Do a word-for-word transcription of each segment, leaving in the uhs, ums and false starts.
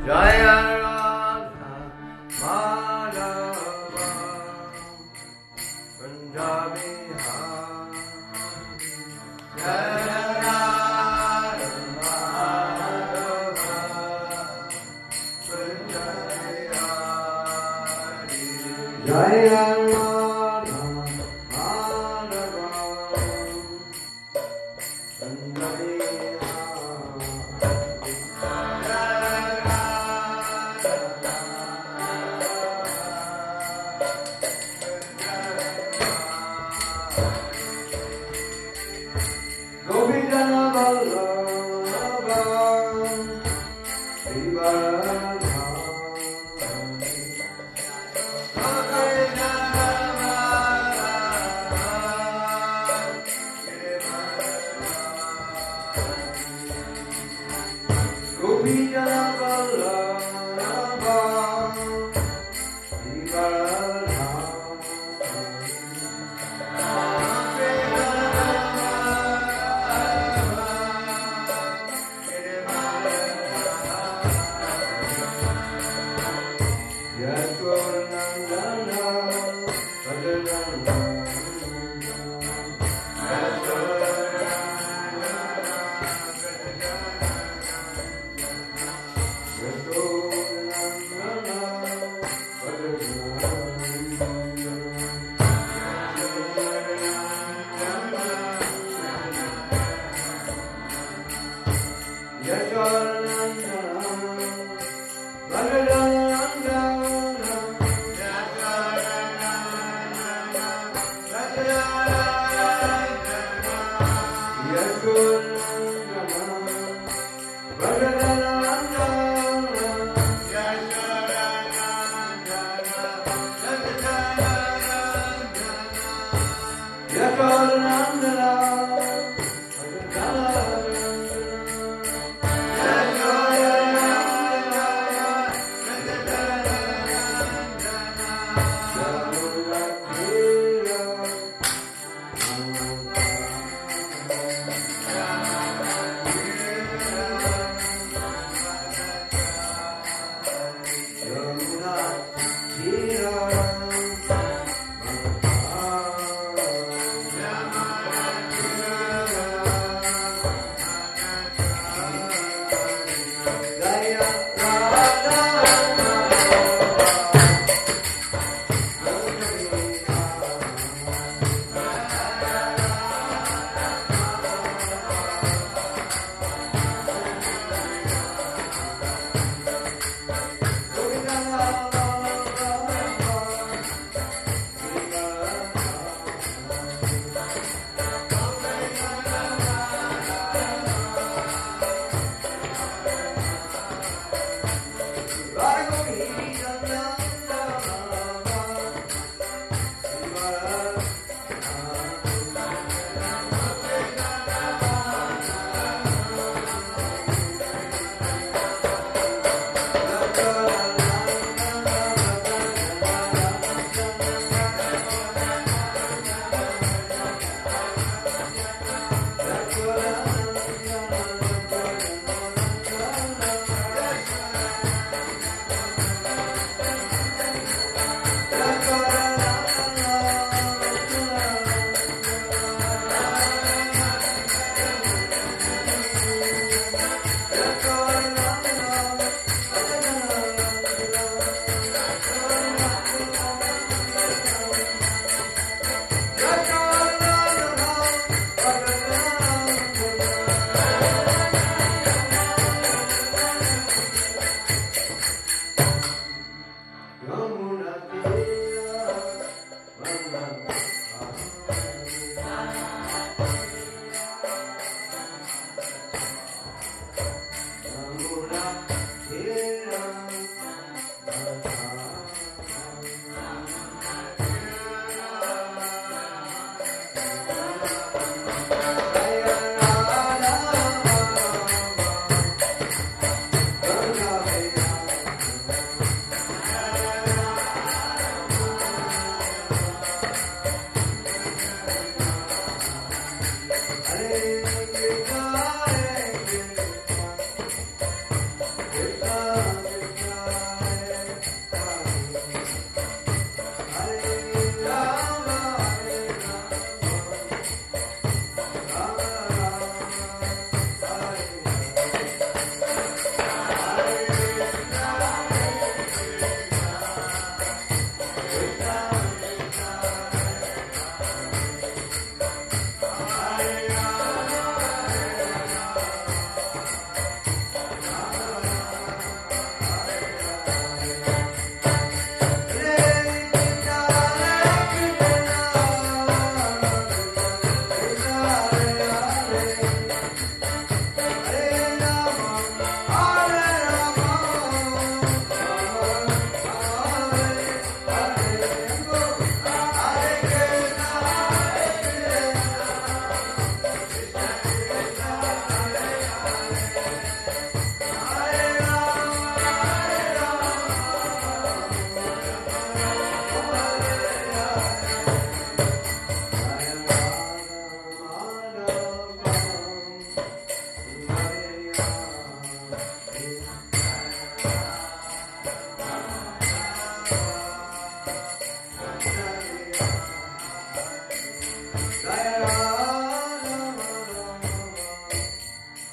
Jaya Radha Madhava Punjabi Hari Jaya Radha Madhava Punjabi Hari Jaya Radha Madhava Punjabi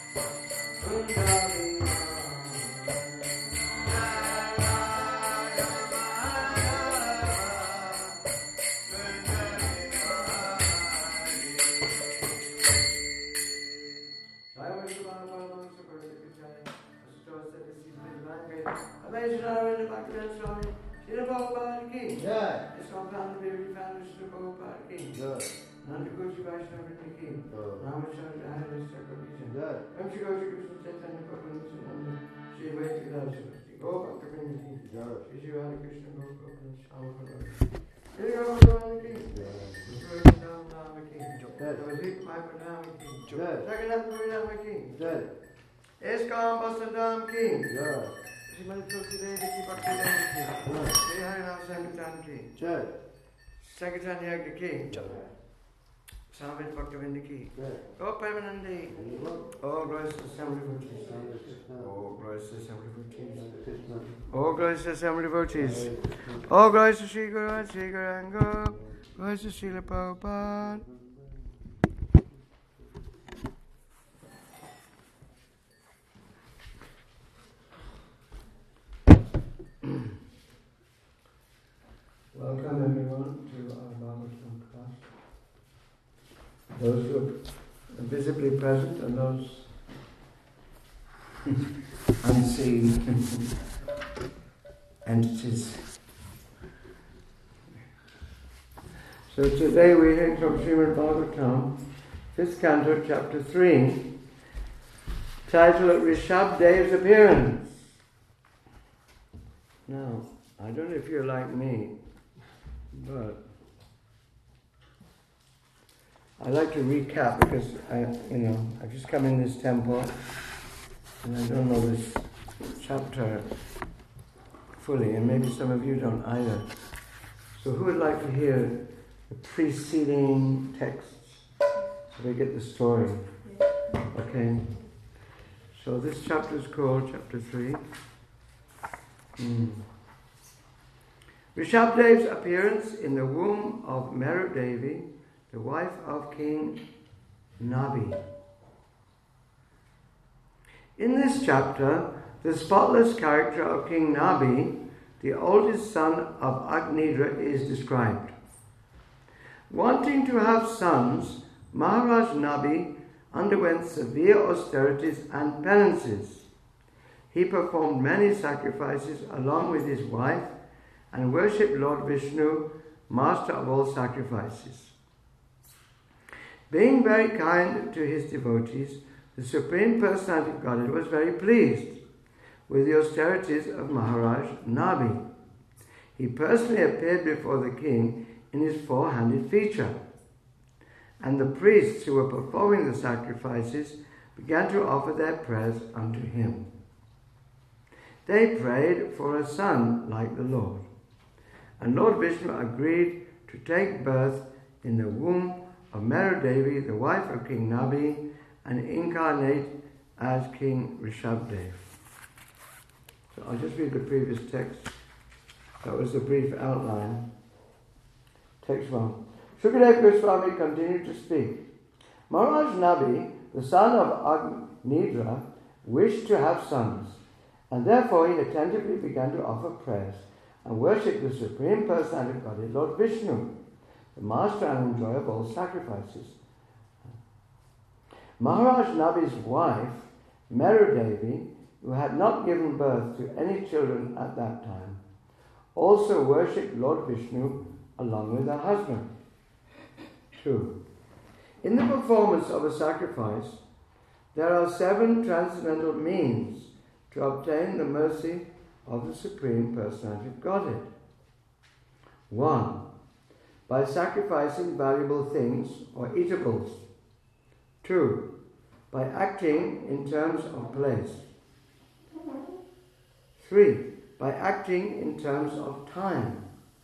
Eskam Basadam King. Shrimati Tulsi Devi Ki Bhakti Devi Ki. Sri Harinam Sankirtan Ki. Sankirtan Yagya Ki. Samvit Bhaktivinda Ki. Oh Premanandi. Oh glorious assembly devotees. Oh glorious assembly devotees. Oh glorious assembly devotees. Oh glorious Sri Guru and Sri Gauranga. Glorious Srila Prabhupada. Welcome everyone to our Bhagavatam class. Those who are visibly present and those unseen entities. So today we hear from Srimad Bhagavatam, fifth canto, chapter three, titled Rishabdev's Appearance. Now, I don't know if you're like me, but I like to recap because I, you know, I've just come in this temple and I don't know this chapter fully, and maybe some of you don't either. So who would like to hear the preceding texts so they get the story? Okay. So this chapter is called chapter three. Mm. Rishabdev's appearance in the womb of Meru Devi, the wife of King Nabhi. In this chapter, the spotless character of King Nabhi, the oldest son of Agnidra, is described. Wanting to have sons, Maharaj Nabhi underwent severe austerities and penances. He performed many sacrifices along with his wife and worshipped Lord Vishnu, master of all sacrifices. Being very kind to his devotees, the Supreme Personality of Godhead was very pleased with the austerities of Maharaj Nabhi. He personally appeared before the king in his four-handed feature, and the priests who were performing the sacrifices began to offer their prayers unto him. They prayed for a son like the Lord, and Lord Vishnu agreed to take birth in the womb of Meru Devi, the wife of King Nabhi, and incarnate as King Rishabdev. So I'll just read the previous text. That was the brief outline. Text one. Shukadev Goswami continued to speak. Maharaj Nabhi, the son of Agnidra, wished to have sons, and therefore he attentively began to offer prayers and worship the Supreme Personality of Godhead, Lord Vishnu, the master and enjoyer of all sacrifices. Maharaj Nabhi's wife, Meru Devi, who had not given birth to any children at that time, also worshipped Lord Vishnu along with her husband. Two. In the performance of a sacrifice, there are seven transcendental means to obtain the mercy of the Supreme Personality of Godhead. One, by sacrificing valuable things or eatables. Two, by acting in terms of place. Three, by acting in terms of time.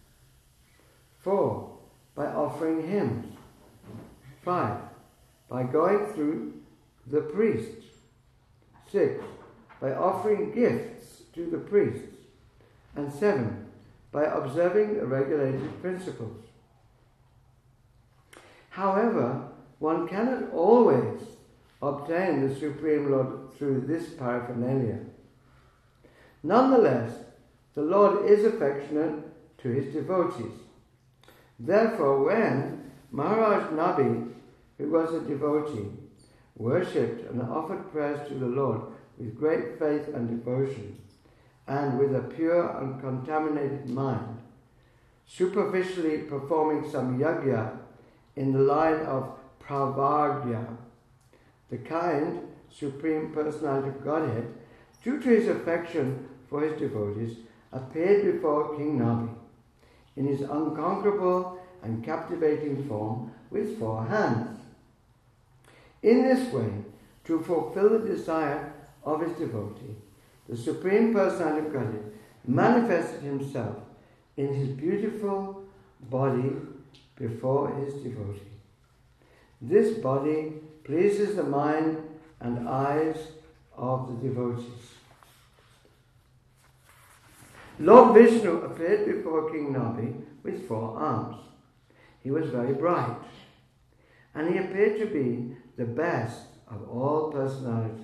Four, by offering hymns. Five, by going through the priests. Six, by offering gifts to the priests. And seven, by observing the regulated principles. However, one cannot always obtain the Supreme Lord through this paraphernalia. Nonetheless, the Lord is affectionate to his devotees. Therefore, when Maharaj Nabi, who was a devotee, worshipped and offered prayers to the Lord with great faith and devotion, and with a pure, uncontaminated mind, superficially performing some yajna in the line of pravargya, the kind Supreme Personality of Godhead, due to his affection for his devotees, appeared before King Nabi in his unconquerable and captivating form with four hands. In this way, to fulfill the desire of his devotee, the Supreme Personality of Godhead manifested himself in his beautiful body before his devotee. This body pleases the mind and eyes of the devotees. Lord Vishnu appeared before King Nabi with four arms. He was very bright, and he appeared to be the best of all personalities.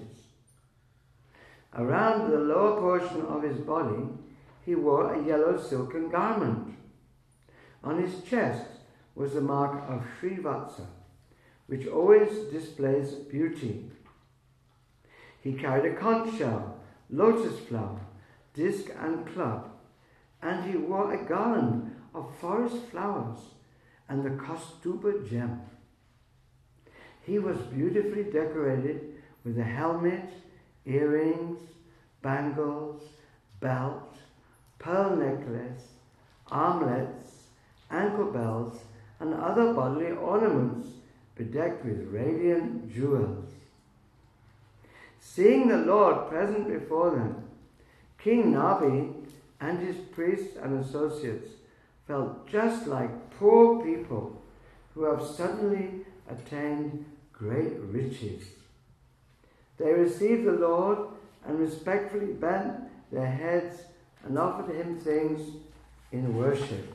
Around the lower portion of his body, he wore a yellow silken garment. On his chest was the mark of Srivatsa, which always displays beauty. He carried a conch shell, lotus flower, disc and club, and he wore a garland of forest flowers and the Kaustuba gem. He was beautifully decorated with a helmet, earrings, bangles, belt, pearl necklace, armlets, ankle bells, and other bodily ornaments bedecked with radiant jewels. Seeing the Lord present before them, King Nabi and his priests and associates felt just like poor people who have suddenly attained great riches. They received the Lord and respectfully bent their heads and offered him things in worship.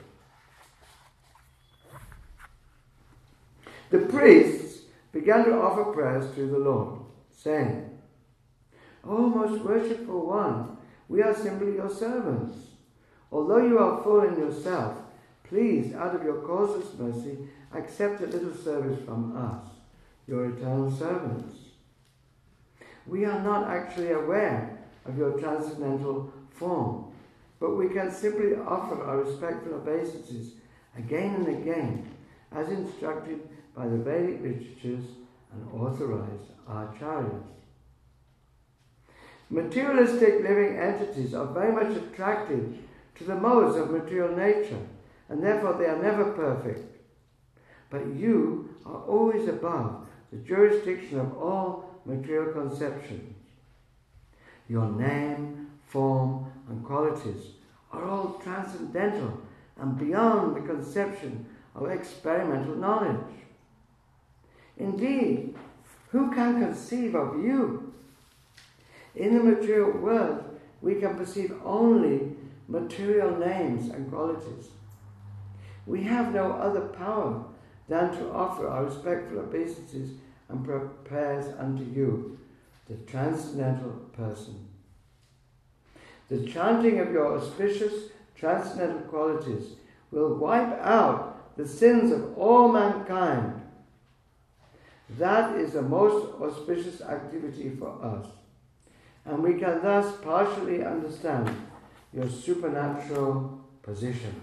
The priests began to offer prayers to the Lord, saying, "O most worshipful one, we are simply your servants. Although you are full in yourself, please, out of your causeless mercy, accept a little service from us, your eternal servants. We are not actually aware of your transcendental form, but we can simply offer our respectful obeisances again and again, as instructed by the Vedic literatures and authorized acharyas." Materialistic living entities are very much attracted to the modes of material nature, and therefore they are never perfect. But you are always above the jurisdiction of all material conceptions. Your name, form, and qualities are all transcendental and beyond the conception of experimental knowledge. Indeed, who can conceive of you? In the material world, we can perceive only material names and qualities. We have no other power than to offer our respectful obeisances and prayers unto you, the transcendental person. The chanting of your auspicious transcendental qualities will wipe out the sins of all mankind. That is the most auspicious activity for us, and we can thus partially understand your supernatural position.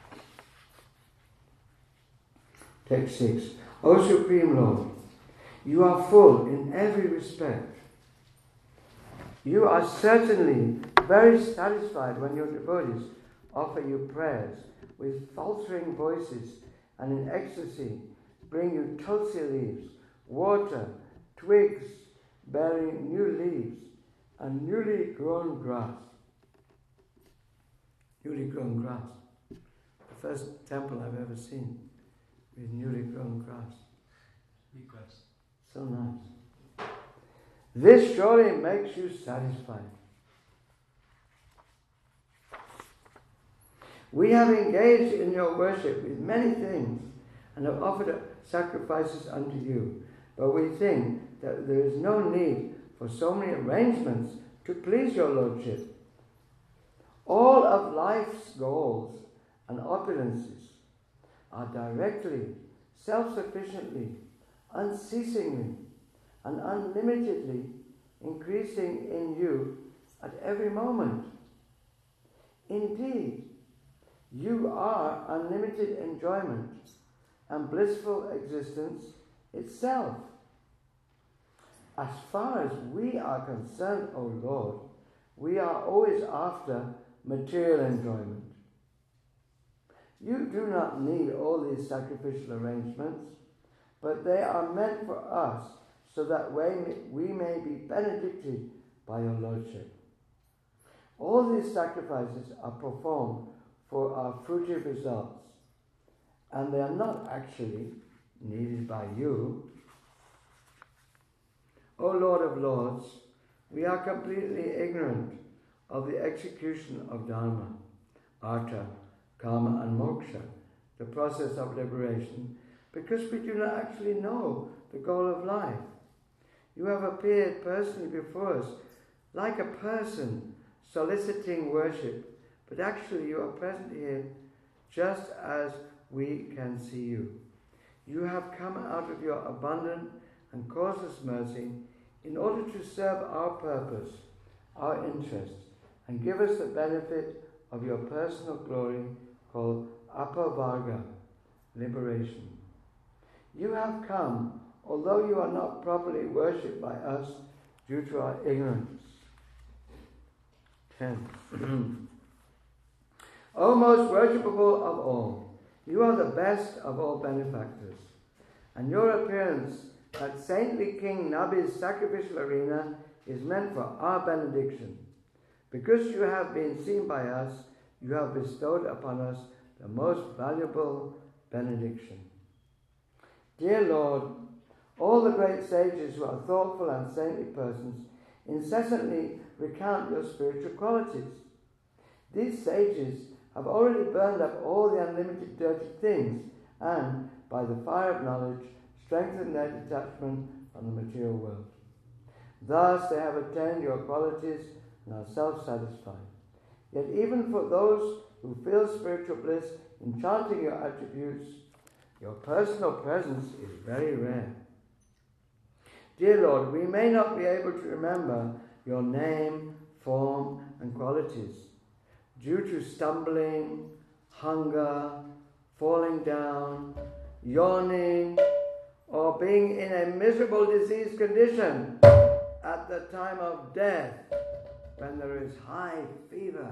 Text six. O Supreme Lord, you are full in every respect. You are certainly very satisfied when your devotees offer you prayers with faltering voices and in ecstasy bring you tulsi leaves, water, twigs bearing new leaves, and newly grown grass. Newly grown grass. The first temple I've ever seen with newly grown grass. Grass. So nice. This surely makes you satisfied. We have engaged in your worship with many things and have offered sacrifices unto you, but we think that there is no need for so many arrangements to please your Lordship. All of life's goals and opulences are directly, self-sufficiently, unceasingly, and unlimitedly increasing in you at every moment. Indeed, you are unlimited enjoyment and blissful existence itself. As far as we are concerned, O Lord, we are always after material enjoyment. You do not need all these sacrificial arrangements, but they are meant for us so that we may, we may be benedicted by your Lordship. All these sacrifices are performed for our fruitive results, and they are not actually needed by you. O Lord of Lords, we are completely ignorant of the execution of Dharma, Artha, Karma and Moksha, the process of liberation, because we do not actually know the goal of life. You have appeared personally before us like a person soliciting worship, but actually you are present here just as we can see you. You have come out of your abundant and causeless mercy in order to serve our purpose, our interests, and give us the benefit of your personal glory called Apavarga, liberation. You have come, although you are not properly worshipped by us due to our ignorance. ten. O most worshipable of all, you are the best of all benefactors, and your appearance at saintly King Nabi's sacrificial arena is meant for our benediction. Because you have been seen by us, you have bestowed upon us the most valuable benediction. Dear Lord, all the great sages who are thoughtful and saintly persons incessantly recount your spiritual qualities. These sages have already burned up all the unlimited dirty things and, by the fire of knowledge, strengthened their detachment from the material world. Thus they have attained your qualities and are self-satisfied. Yet even for those who feel spiritual bliss in chanting your attributes, your personal presence is very rare. Dear Lord, we may not be able to remember your name, form, and qualities due to stumbling, hunger, falling down, yawning, or being in a miserable disease condition at the time of death when there is high fever.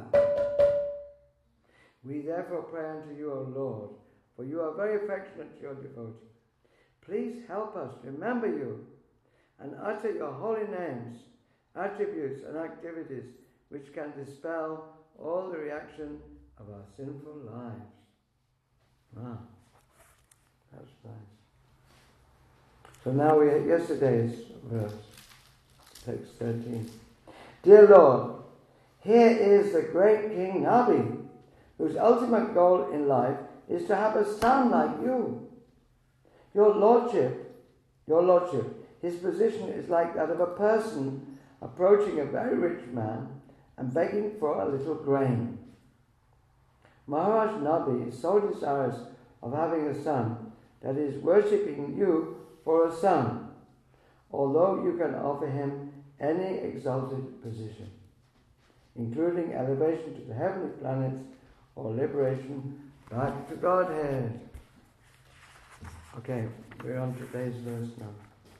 We therefore pray unto you, O Lord, for you are very affectionate to your devotee. Please help us remember you and utter your holy names, attributes and activities which can dispel all the reaction of our sinful lives. Ah, that's nice. So now we have yesterday's verse, text thirteen. Dear Lord, here is the great King Nabi, whose ultimate goal in life is to have a son like you. Your Lordship, your Lordship, his position is like that of a person approaching a very rich man and begging for a little grain. Maharaj Nabi is so desirous of having a son that he is worshipping you for a son, although you can offer him any exalted position, including elevation to the heavenly planets or liberation back to Godhead. Okay, we're on today's verse now.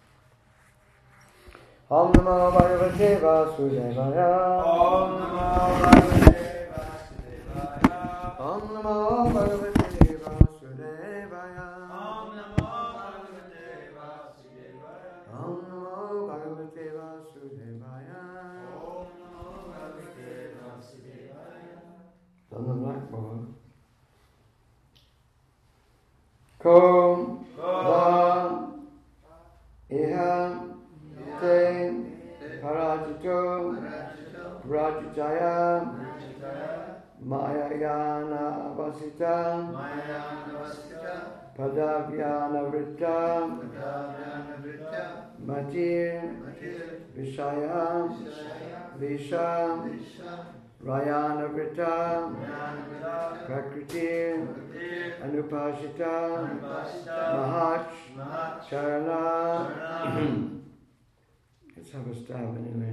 Om Namo Bhagavate Vasudevaya. Om Namo Bhagavate Vasudevaya. Om Namo Bhagavate Vasudevaya. Om Namo Bhagavate Vasudevaya. Om Namo Bhagavate Vasudevaya. Om Namo Bhagavate Vasudevaya. On the blackboard. Kom Vam Iham Te Parajito Rajitaya Mayayana Vasita, Mayana Vasita, Padavyana Vritta, Padavyana Vritta, Matir, Matir, Vishaya, Vishaya, Visha, Visha, Rayana Vritta, Jnana Prakriti, Vritta, Anupashita, Anupasita, Mahach, Mahat, Charana. Charana. Let's have a stab anyway.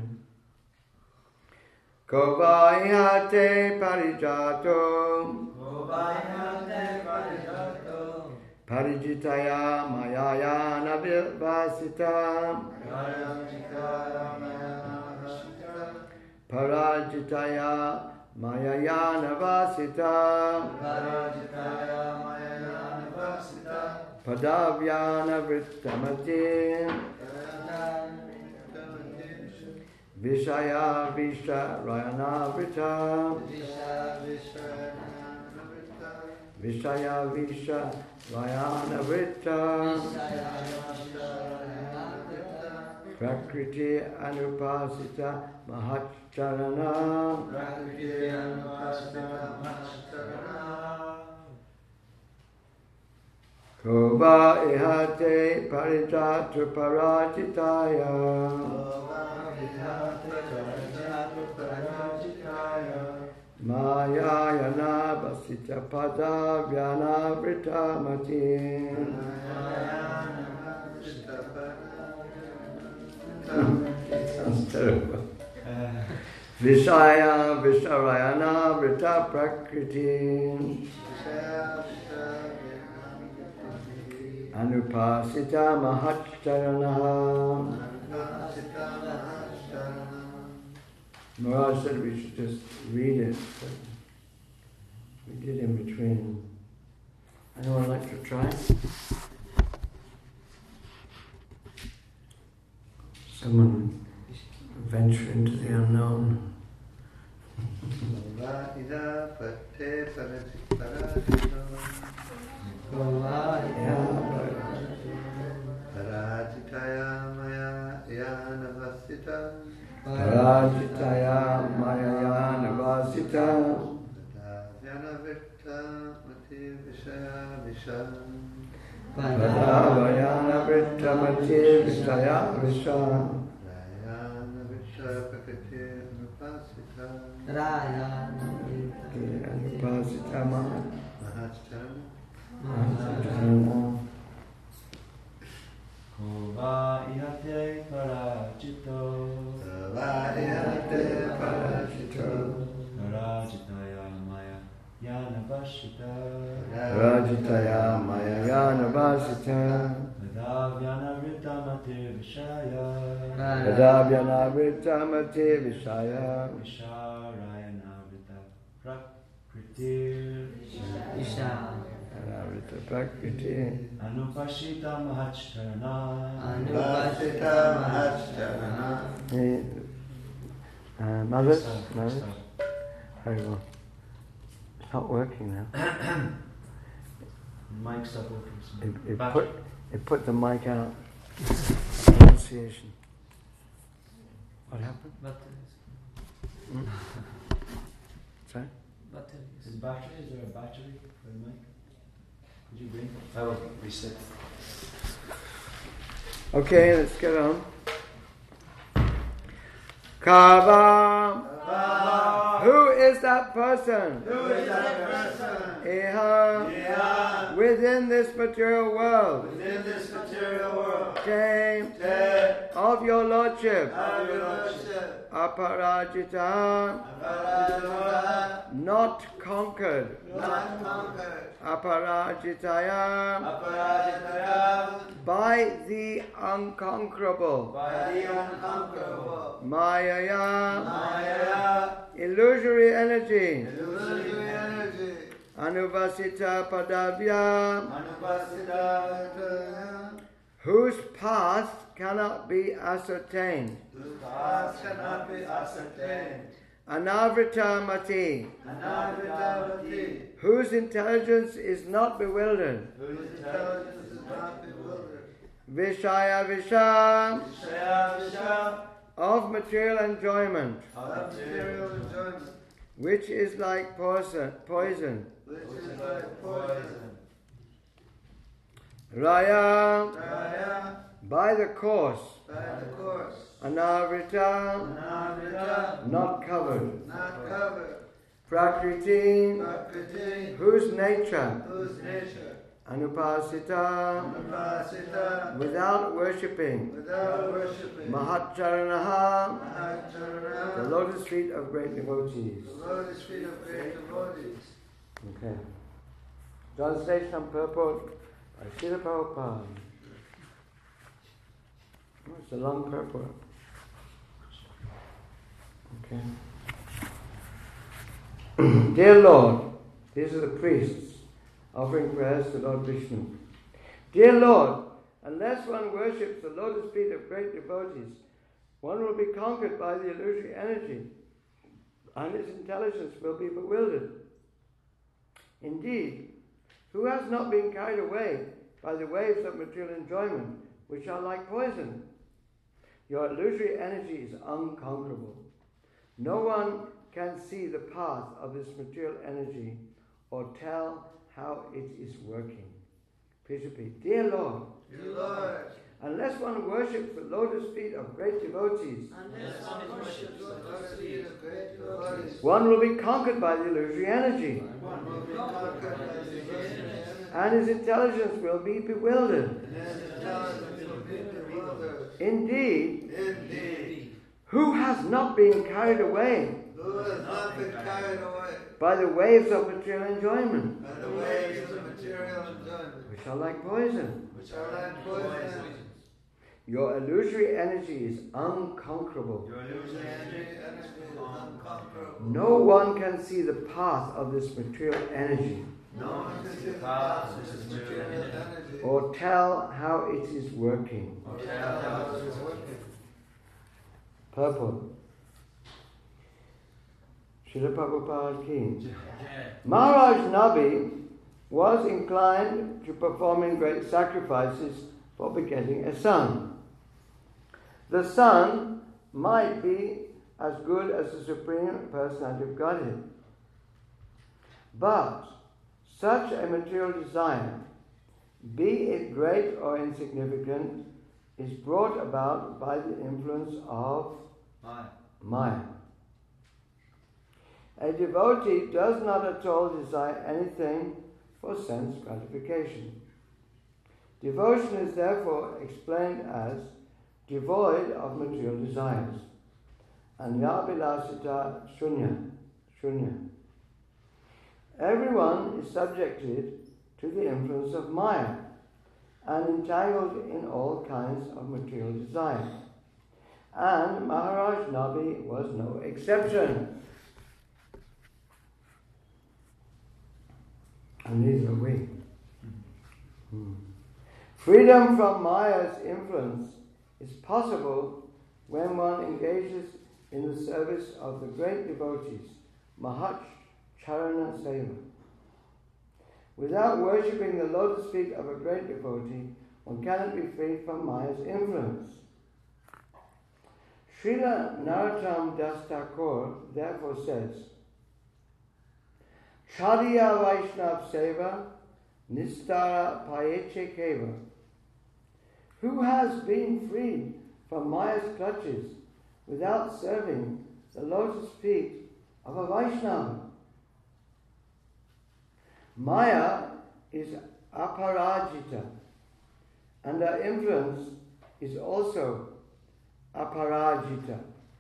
Kovayate parijato, Kovayate Parijato, parijitaya mayayana vasita, Parajitaya Mayana Vasita, parajitaya mayayana vasita, Parajitaya Mayana Vasita, padavyana vrittamati, Vishaya Visha Rayana Vrita, Visha Visha Vishaya Visha Rayana Vrita, Prakriti Anupasita Mahacharana, Prakriti Anupasita Mahacharana, Kova Ihate Parijatu Parajitaya, Mayayana Vasita Padavyana Vritamati, sounds terrible. Vishaya Visharayana Vrita Prakriti, Anupasita Mahacharana. Maharaj said we should just read it, but we did in between. Anyone like to try? Someone venture into the unknown. Parajitaya Maya Yana Vasita, Parajitaya Mayayana Vasita, Padavyana Vritta Mati Vishaya Visha, Padavyana Vritta Mati Vishaya Visha, Rayana Visha Prakriti Anupasita, Anupasita Mahacharana, Kova ihate parajito, Vayate Parajito, Parajitaya maya yana vashita, Rajitaya Mayayana Vasita, Padavyana vritamate vishaya, Padavyana Vritamati Vishaya, Visharayana vrita prakritir, Vrita Prakriti, Anupashita mahacharana, Anupasita Mahacharana. Hey, uh, mothers, mothers, very well. It's not working now. Mic stop working. It, it Battery. put it put the mic out. Pronunciation. What happened? Hmm? Sorry? Is battery? Is there a battery for the mic? Could you bring it? I will reset. Okay, let's get on. Kava. Who is that person? Who is that person? Iha. Iha. Within this material world. Within this material world. Te. Te. Of your lordship. Of your lordship. Aparajita. Aparajita. Not conquered. Not conquered. Aparajitaya. Aparajitaya. By the unconquerable. By the unconquerable. Mayaya. Maya. Illusory energy. Illusory energy. Anuvasita Padavya. Anupasita. Whose path cannot be ascertained. Whose paths cannot be ascertained. Anavrita Mati. Anavritavati. Whose intelligence is not bewildered. Whose intelligence is not bewildered. Vishaya Visha. Vishaya Visha. Of material enjoyment. Of material enjoyment. which is like poison, poison. which is like poison. Raya, Raya, by the course. by the course. Anavrita, Anavrita, not covered. not covered. Prakriti, Prakriti, whose nature. whose nature. Anupasita, Anupasita, without worshipping. without worshipping. Mahatcharanaha, Mahatcharana, the lotus feet of great devotees. the lotus feet of great devotees. Okay. Translation and purport by Srila Prabhupada. Oh, it's a long purport. Okay. Dear Lord, these are the priests offering prayers to Lord Vishnu. Dear Lord, unless one worships the lotus feet of great devotees, one will be conquered by the illusory energy, and his intelligence will be bewildered. Indeed, who has not been carried away by the waves of material enjoyment, which are like poison? Your illusory energy is unconquerable. No one can see the path of this material energy or tell how it is working. Please repeat. Dear Lord, Dear Lord, unless one worships the lotus feet of great devotees, unless one worships the lotus feet of great devotees, one will be conquered by the illusory energy, one will be conquered by the illusion, and his intelligence will be bewildered. and his intelligence will be bewildered. Indeed, Indeed, who has not been carried away who has not been carried away by the waves of material enjoyment, by the waves of material enjoyment, which are like poison? which are like poison? Your illusory energy is unconquerable. Your illusion energy is unconquerable. No one can see the path of this material energy No one can see the path of this material energy or tell how it is working. or tell how it is working. Purport. Srila Prabhupada ki. Maharaj Nabi was inclined to performing great sacrifices for begetting a son. The son might be as good as the Supreme Personality of Godhead. But such a material desire, be it great or insignificant, is brought about by the influence of Maya. Maya. A devotee does not at all desire anything for sense gratification. Devotion is therefore explained as devoid of material desires. Anyabilasita shunya. shunya. Everyone is subjected to the influence of Maya and entangled in all kinds of material desire. And Maharaj Nabi was no exception. And neither are we. Hmm. Freedom from Maya's influence is possible when one engages in the service of the great devotees, Mahat Charana Seva. Without worshipping the lotus feet of a great devotee, one cannot be freed from Maya's influence. Srila Narottam Das Thakur therefore says, Chadiya Vaishnav Seva Nistara Payeche Keva. Who has been freed from Maya's clutches without serving the lotus feet of a Vaishnava? Maya is aparajita, and her influence is also aparajita.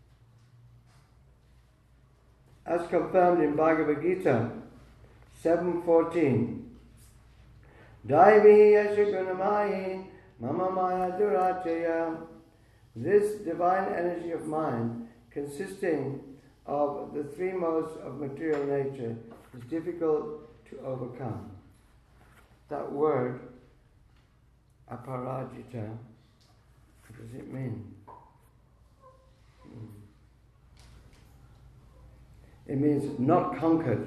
As confirmed in Bhagavad Gita seven fourteen. Daivi yashagunamayi mama maya durachaya. This divine energy of mine, consisting of the three modes of material nature, is difficult to overcome. That word, aparajita, what does it mean? It means not conquered.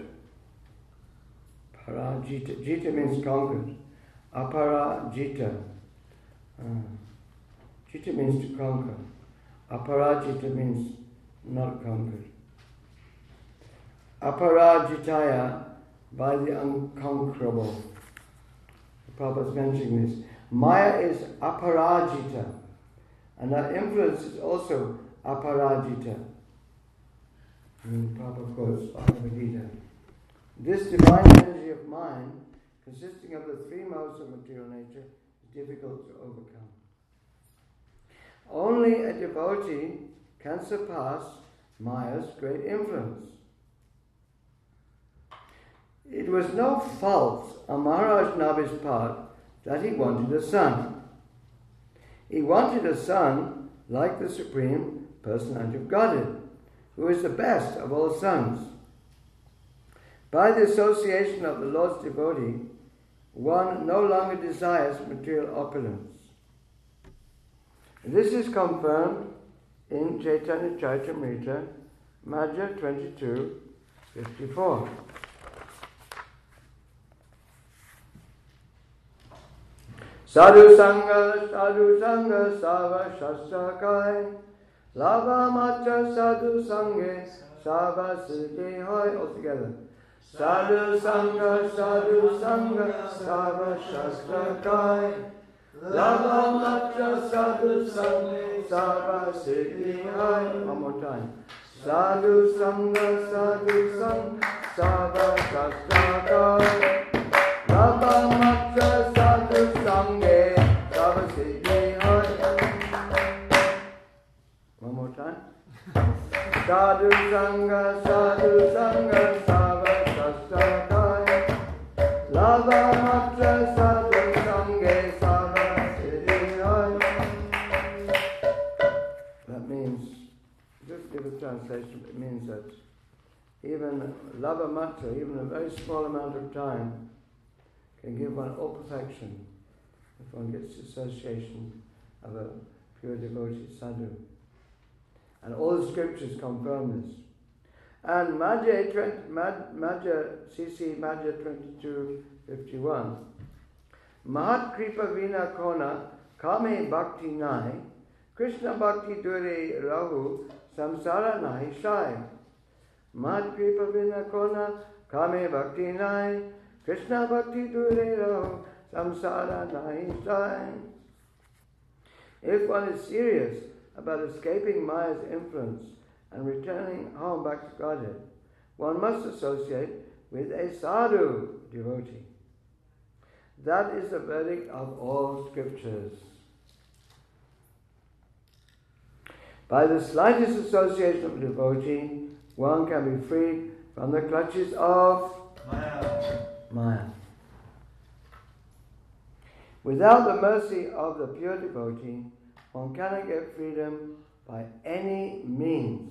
Parajita. Jita means conquered. Aparajita. Uh, Jita means to conquer. Aparajita means not conquered. aparajitaya, by the unconquerable. Prabhupada's mentioning this. Maya is aparajita, and her influence is also aparajita. And Prabhupada quotes Bhagavad Gita. This divine energy of mind, consisting of the three modes of material nature, is difficult to overcome. Only a devotee can surpass Maya's great influence. It was no fault on Maharaj Nabi's part that he wanted a son. He wanted a son like the Supreme Personality of Godhead, who is the best of all sons. By the association of the Lord's devotee, one no longer desires material opulence. This is confirmed in Chaitanya Charitamrita, Madhya twenty-two fifty-four. Sadhu Sangha, Sadhu Sangha, Sava Shastrakai, Lava Macha Sadhu Sangha, Sava Siddhi Hoy. Altogether. Sadhu Sangha, Sadhu Sangha, Sava Shastrakai, Lava Macha Sadhu Sangha, Sava Siddhi Hoy. One more time. Sadhu Sangha, Sadhu Sangha, Sava Shastrakai, Lava Macha Sadhu Sangha, Sava Siddhi Hoy. One more time. Sadhu Sangha, Sadhu Sangha, Sava Shastrakai, Lava Macha Sadhu Sangha, Sava Siddhi Hoy. That means, just give a translation, it means that even Lava Macha, even a very small amount of time, can give one all perfection if one gets the association of a pure devotee sadhu. And all the scriptures confirm this. And Madhya, Madhya C C Madhya twenty-two fifty-one, Mahat Kripa Vina Kona Kame Bhakti Nai, Krishna Bhakti Dure Rahu Samsara Nahi Shai. Mahat Kripa Vina Kona Kame Bhakti Nai, Krishna Bhakti Dure Rahu Samsara Nahi Shai. If one is serious about escaping Maya's influence and returning home back to Godhead, one must associate with a sadhu devotee. That is the verdict of all scriptures. By the slightest association of a devotee, one can be freed from the clutches of Maya. Maya. Without the mercy of the pure devotee, one cannot get freedom by any means.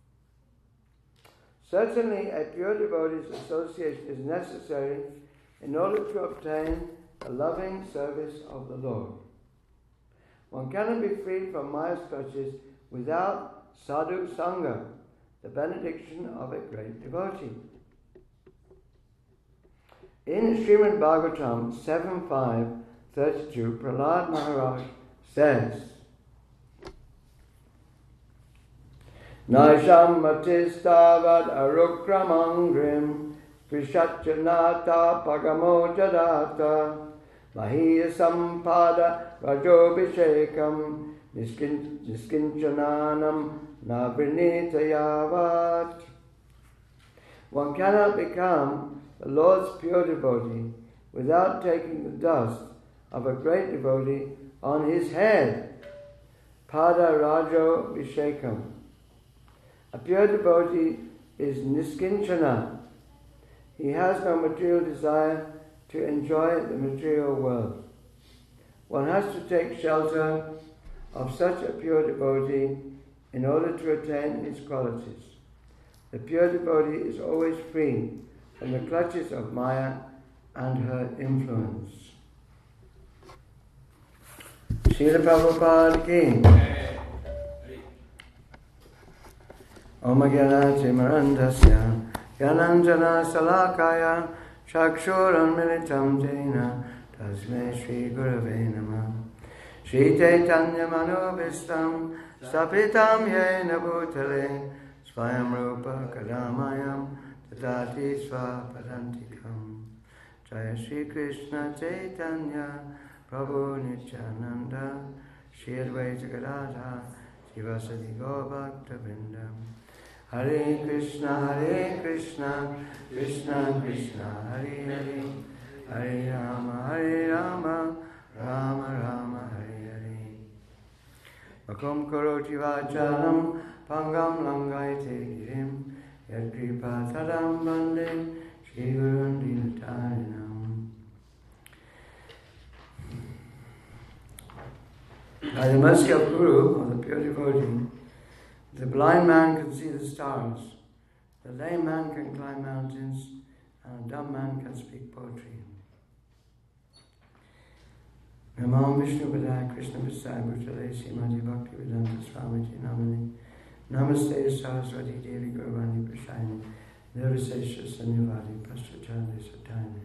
Certainly, a pure devotee's association is necessary in order to obtain the loving service of the Lord. One cannot be freed from Maya's clutches without sadhu sangha, the benediction of a great devotee. In Srimad Bhagavatam seven five thirty-two, Prahlad Maharaj says, Naisham matistavad arukramangrim Vishatyanata pagamo jadata Mahiya sampada rajobhishekam Niskinchananam navrinitayavat. One cannot become the Lord's pure devotee without taking the dust of a great devotee on his head. Pada rajo vishekam. A pure devotee is niskinchana. He has no material desire to enjoy the material world. One has to take shelter of such a pure devotee in order to attain his qualities. The pure devotee is always free from the clutches of Maya and her influence. Srila Prabhupada ki. Om Gyanati Marandasya Gyananjana Salakaya Chakshuran Militam Jena Tasme Shri Gurave Namah Shri Chaitanya Manubhistam Sapitam Yena Bhutale Swayam Rupa Kadamayam Dadati Swapadantikam. Jaya Shri Krishna Chaitanya Prabhu Nityananda Shri Advaita Gadadhar Sivasadi Gaur Bhakta Vrindam. Hare Krishna, Hare Krishna, Krishna Krishna, Hare Hare, Hare Rama, Hare Rama, Rama Rama, Hare Hare. Makom karoti vachalam, pangam langaite girim, yad kripa tadam bande, Shri Gurun Dinatarinam. By the mercy of Guru, or the pure devotee, the blind man can see the stars, the lame man can climb mountains, and a dumb man can speak poetry. Namo Vishnu Padaya Krishna Vasaya Bhutale Srimati Bhakti Vedanta Swamiji Namani Namaste Saraswati Devi Gurvani Prashayani Nirvisesha Sanyavadi Pastrachandi Satayani.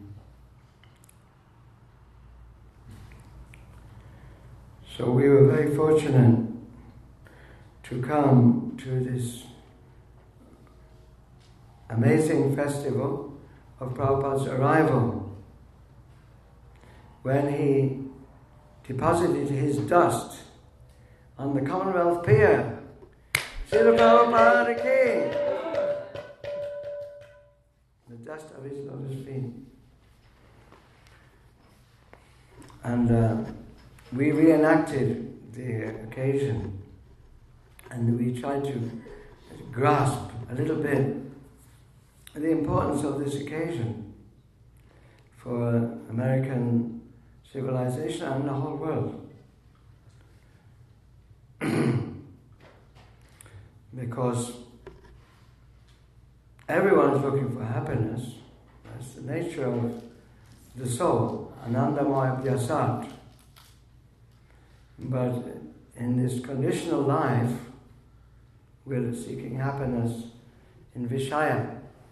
So we were very fortunate to come to this amazing festival of Prabhupada's arrival, when he deposited his dust on the Commonwealth Pier. Srila Prabhupada ki! The dust of his lotus feet. And uh, we reenacted the occasion. And we tried to grasp a little bit the importance of this occasion for American civilization and the whole world. Because everyone is looking for happiness. That's the nature of the soul, Anandamaya Vyasat. But in this conditional life, we're seeking happiness in Vishaya.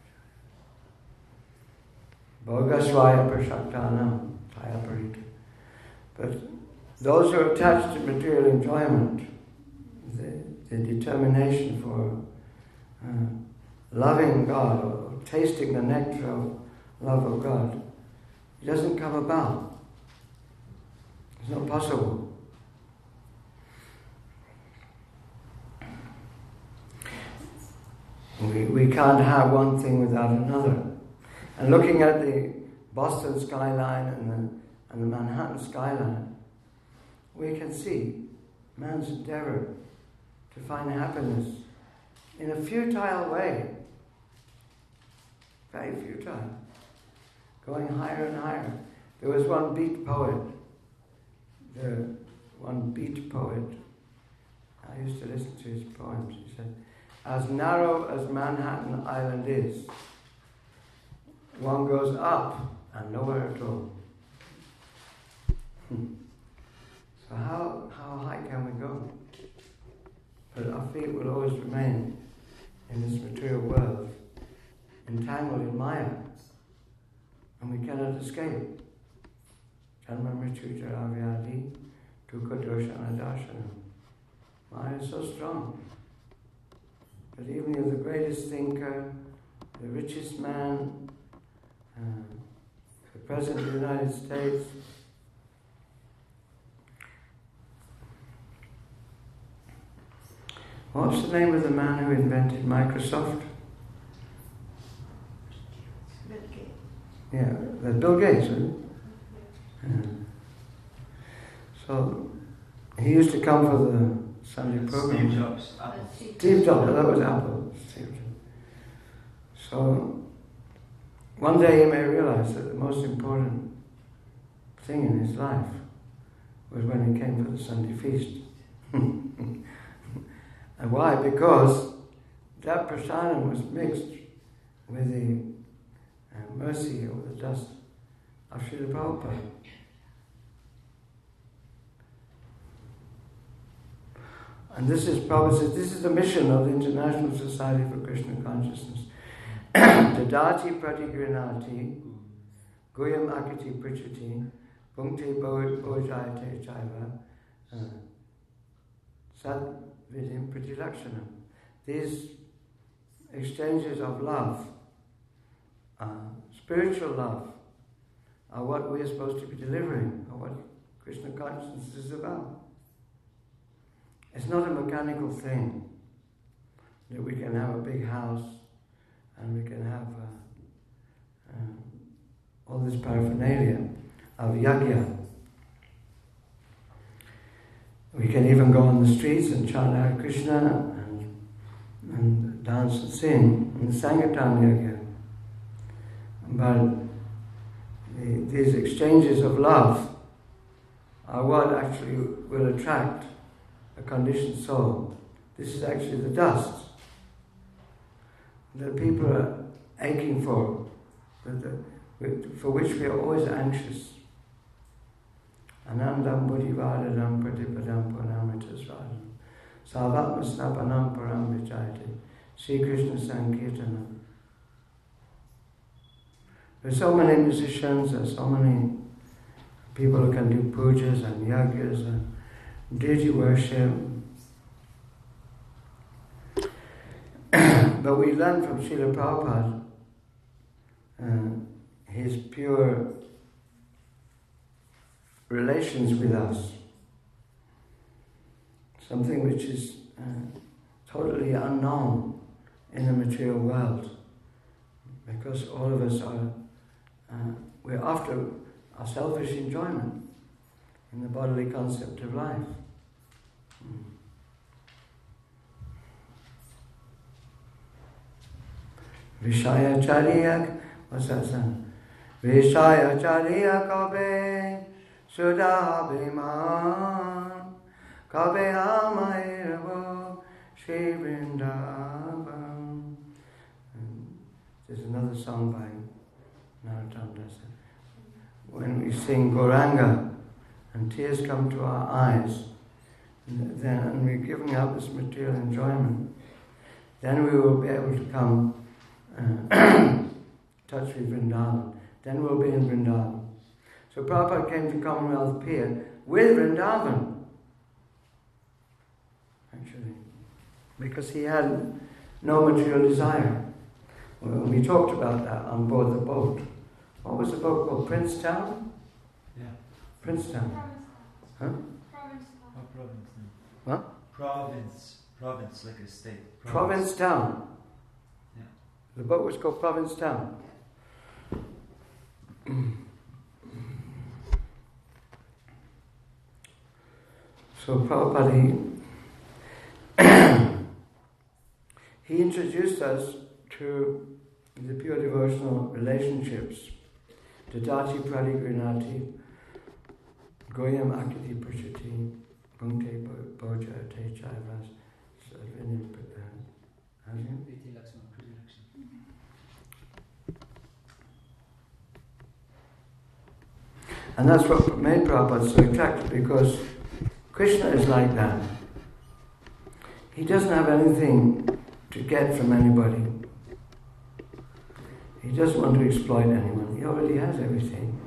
Bhogasvaya Prashaktanam, Taya Parita. But those who are attached to material enjoyment, the, the determination for uh, loving God or tasting the nectar of love of God, it doesn't come about. It's not possible. We, we can't have one thing without another. And looking at the Boston skyline and the, and the Manhattan skyline, we can see man's endeavor to find happiness in a futile way. Very futile. Going higher and higher. There was one beat poet, the one beat poet, I used to listen to his poems. He said, as narrow as Manhattan Island is, one goes up and nowhere at all. So how, how high can we go? But our feet will always remain in this material world, entangled in Maya, and we cannot escape. Janma mritu jara vyadi dukkha doshana darshanam. Maya is so strong. But even you're the greatest thinker, the richest man, uh, the President of the United States, what's the name of the man who invented Microsoft? Bill Gates. Yeah, that's Bill Gates, isn't it? Yeah. So, he used to come for the Sunday program. Steve Jobs, Apple. Steve Jobs, that was Apple. Steve Jobs. So, one day he may realize that the most important thing in his life was when he came for the Sunday feast. And why? Because that prasadam was mixed with the uh, mercy or the dust of Srila Prabhupada. And this is Prabhupada says, this is the mission of the International Society for Krishna Consciousness. Dadati pratigrinati, guyam akiti prichati, punkte bojayate chaiva, sad vidim pratilakshanam. These exchanges of love uh, spiritual love are what we are supposed to be delivering, or what Krishna consciousness is about. It's not a mechanical thing that we can have a big house and we can have uh, uh, all this paraphernalia of yajna. We can even go on the streets and chant Hare Krishna and, and dance and sing in the Sankirtan yajna. But the, these exchanges of love are what actually will attract a conditioned soul. This is actually the dust that people are aching for, that the, for which we are always anxious. Anandam buddhivadadam pratipadam punamitasvadam savatma snapanam param vichayati Sri Krishna Sankirtanam. There are so many musicians, there are so many people who can do pujas and yagyas and deity worship. But we learn from Srila Prabhupada uh, his pure relations with us, something which is uh, totally unknown in the material world, because all of us are uh, we're after our selfish enjoyment in the bodily concept of life. Mm. Vishaya Chariya, what's that song? Vishaya Chariya Kabe Sudha Bhiman Kabe Amairavo Shri Vrindavan. There's another song by Narottam Das. When we sing Gauranga and tears come to our eyes, then and we're giving up this material enjoyment, then we will be able to come uh, touch with Vrindavan. Then we'll be in Vrindavan. So Prabhupada came to Commonwealth Pier with Vrindavan, actually, because he had no material desire. Well, we talked about that on board the boat. What was the boat called? Princetown? Yeah. Princetown. Huh? Province. Oh, province. No. What? Province. Province, like a state. Provincetown. Yeah. The boat was called Provincetown. So Prabhupada, he, he introduced us to the pure devotional relationships. Dadati pradigrinati, goyam akiti prachati, punkte boja te chaivas, sadvinim prabhu. And that's what made Prabhupada so attractive, because Krishna is like that. He doesn't have anything to get from anybody. He doesn't want to exploit anyone. He already has everything.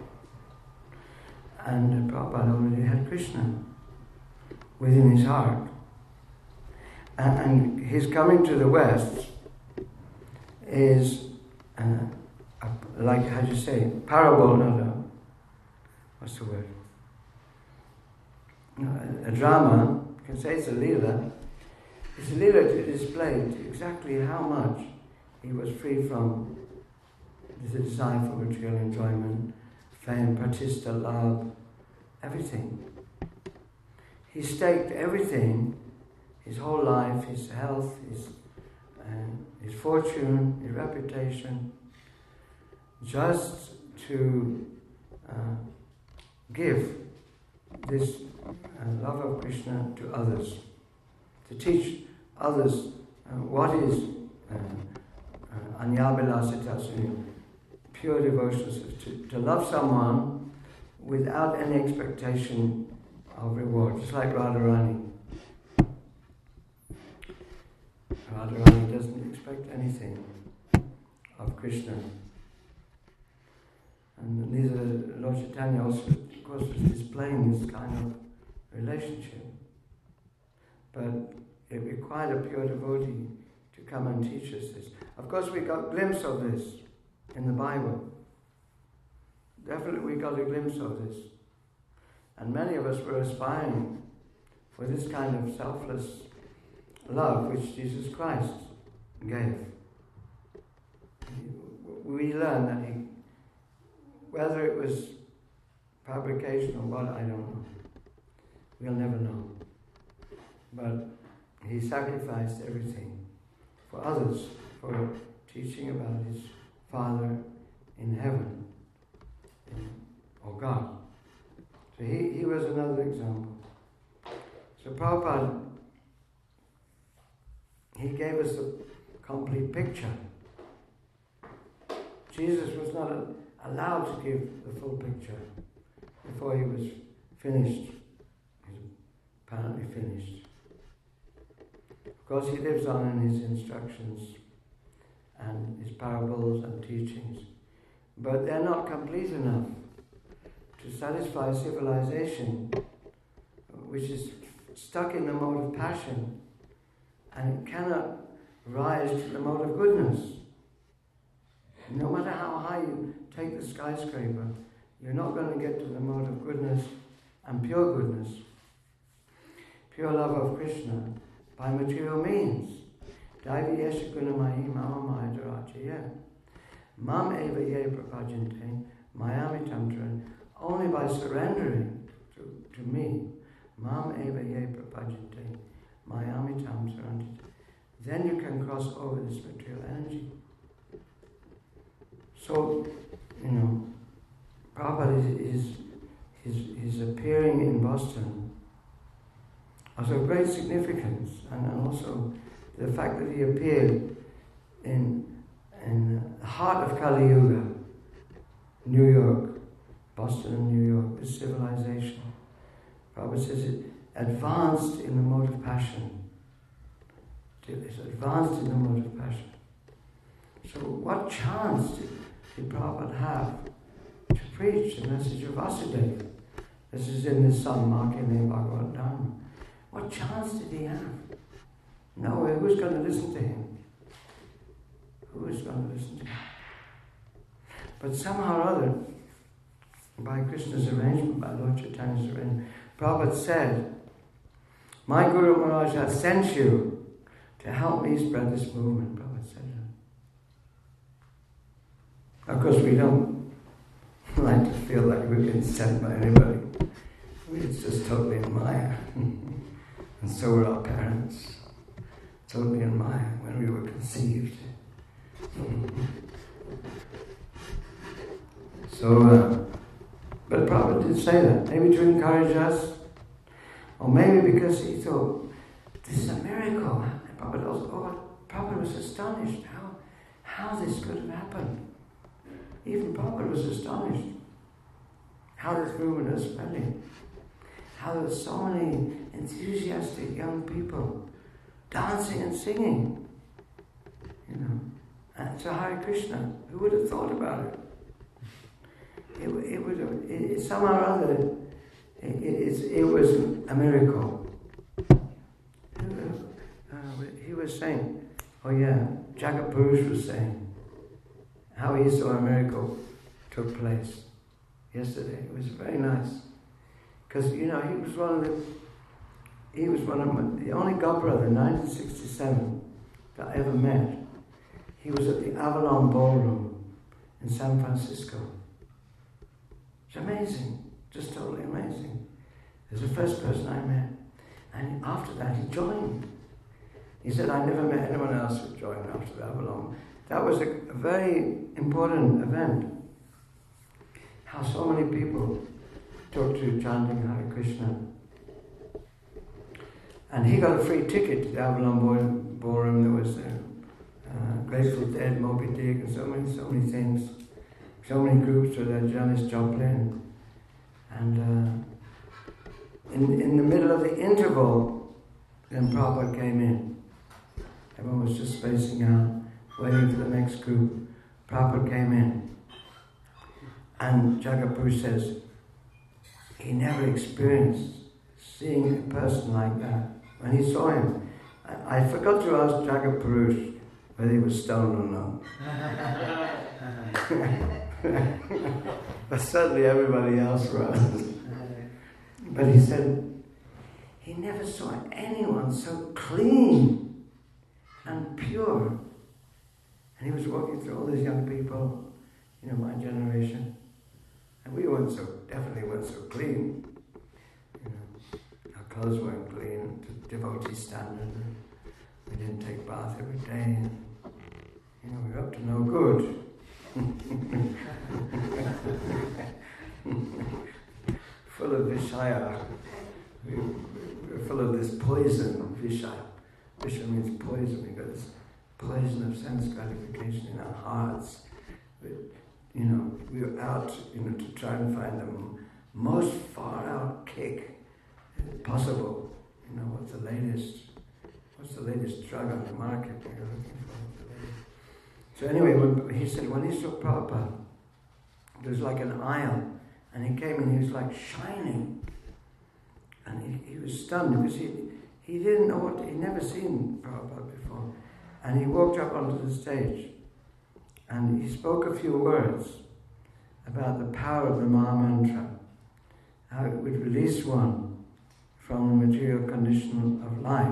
And Prabhupada already had Krishna within his heart. And, and his coming to the West is, uh, a, like, how do you say, parable, not a, what's the word? No, a, a drama, you can say it's a leela. It's a leela to display exactly how much he was free from the desire for material enjoyment, fame, pratishta, love, everything. He staked everything, his whole life, his health, his, uh, his fortune, his reputation, just to uh, give this uh, love of Krishna to others, to teach others uh, what is uh, Anyabhilasita Sunyam, pure devotion, to, to love someone without any expectation of reward, just like Radharani. Radharani doesn't expect anything of Krishna. And neither Lord Chaitanya also, of course, was displaying this kind of relationship. But it required a pure devotee to come and teach us this. Of course, we got a glimpse of this in the Bible. Definitely we got a glimpse of this. And many of us were aspiring for this kind of selfless love which Jesus Christ gave. We learn that he, whether it was fabrication or what, I don't know. We'll never know. But he sacrificed everything for others, for teaching about his Father in heaven, or God. So he, he was another example. So Prabhupada, he gave us a complete picture. Jesus was not allowed to give the full picture before he was finished. He was apparently finished. Of course, he lives on in his instructions and his parables and teachings, but they're not complete enough to satisfy civilization, which is stuck in the mode of passion, and it cannot rise to the mode of goodness. No matter how high you take the skyscraper, you're not going to get to the mode of goodness and pure goodness, pure love of Krishna by material means. Daivi yesha gunamahi mama maya dharachaya. Mam eva ye prapajante mayami tamtran. Only by surrendering to, to me, mam eva ye prapajante mayami tamtran, then you can cross over this material energy. So, you know, Prabhupada is, is, is, is appearing in Boston as of great significance, and also the fact that he appeared in, in the heart of Kali Yuga, New York, Boston and New York, this civilization. Prabhupada says it advanced in the mode of passion. It's advanced in the mode of passion. So what chance did, did Prabhupada have to preach the message of Vasudeva? This is in his son Makine Bhagavad Dharma. What chance did he have? No, who's going to listen to him? Who is going to listen to him? But somehow or other, by Krishna's arrangement, by Lord Chaitanya's arrangement, Prabhupada said, my Guru Maharaj has sent you to help me spread this movement. Prabhupada said that. Of course, we don't like to feel like we've been sent by anybody. It's just totally in Maya. And so were our parents. Totally in Maya when we were conceived. So, uh, but Prabhupada did say that, maybe to encourage us, or maybe because he thought, this is a miracle. And Prabhupada, also, oh, Prabhupada was astonished how, how this could have happened. Even Prabhupada was astonished how this movement is spreading. How there were so many enthusiastic young people dancing and singing. You know, and so Hare Krishna, who would have thought about it? It, it would have, it, it, somehow or other, it, it, it was a miracle. Uh, he was saying, oh yeah, Jagat Purush was saying how he saw a miracle took place yesterday. It was very nice. Because, you know, he was one of the, he was one of my, the only godbrother in nineteen sixty-seven that I ever met. He was at the Avalon Ballroom in San Francisco. It's amazing, just totally amazing. He was the first person I met. And after that, he joined. He said, I never met anyone else who joined after the Avalon. That was a, a very important event. How so many people took to chanting Hare Krishna. And he got a free ticket to the Avalon Ballroom. There was uh, uh, Grateful Dead, Moby Dick, and so many, so many things. So many groups were there, Janis Joplin. And uh, in, in the middle of the interval, then Prabhupada came in. Everyone was just spacing out, waiting for the next group. Prabhupada came in. And Jagat Purush says, he never experienced seeing a person like that. When he saw him, I, I forgot to ask Jagat Purush whether he was stoned or not. But suddenly everybody else runs. But he said he never saw anyone so clean and pure. And he was walking through all these young people, you know, my generation. And we weren't so, definitely weren't so clean. You know, our clothes weren't clean to devotee standard. We didn't take bath every day. And, you know, we were up to no good. Full of Vishaya. We, we were full of this poison, Vishaya. Vishaya means poison. We got this poison of sense gratification in our hearts. We, you know, we were out, you know, to try and find the most far-out kick possible. You know, what's the latest, what's the latest drug on the market we were looking for. So anyway, when, he said when he saw Prabhupada, there was like an aisle, and he came and he was like shining. And he, he was stunned because he, he didn't know what, he'd never seen Prabhupada before. And he walked up onto the stage and he spoke a few words about the power of the Maha Mantra, how it would release one from the material condition of life.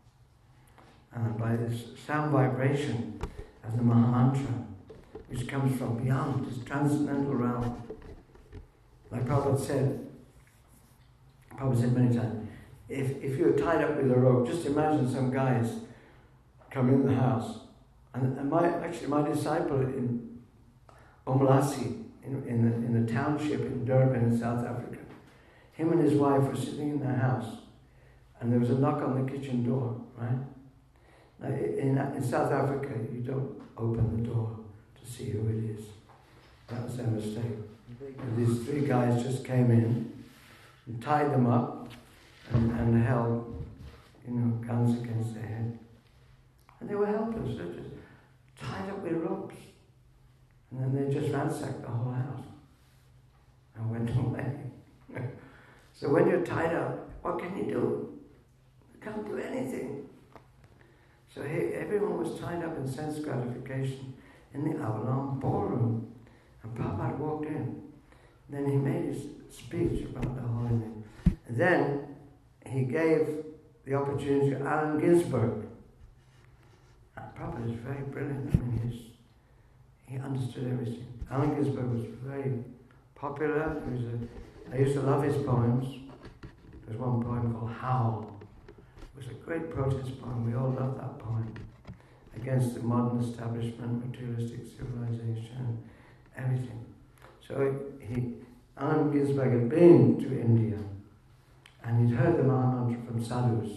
And by this sound vibration of the Maha Mantra, which comes from beyond this transcendental realm. Like Prabhupada said, Prabhupada said many times, if, if you're tied up with a rope, just imagine some guys come in the house. And, and my actually my disciple in Omlasi, in, in, the, in the township in Durban in South Africa, him and his wife were sitting in their house, and there was a knock on the kitchen door, right? Now, in, in South Africa, you don't open the door to see who it is. That was their mistake. And these three guys just came in and tied them up and, and held, you know, guns against their head. And they were helpless. They were just tied up with ropes. And then they just ransacked the whole house and went away. So when you're tied up, what can you do? You can't do anything. So he, everyone was tied up in sense gratification in the Avalon ballroom. And Prabhupada walked in. Then he made his speech about the whole thing. And then he gave the opportunity to Allen Ginsberg. And Prabhupada is very brilliant. I mean, he's, he understood everything. Allen Ginsberg was very popular. He was a, I used to love his poems. There's one poem called Howl. It was a great protest poem. We all loved that poem. Against the modern establishment, materialistic civilization, everything. So he, Allen Ginsberg had been to India and he'd heard the Maha Mantra from sadhus.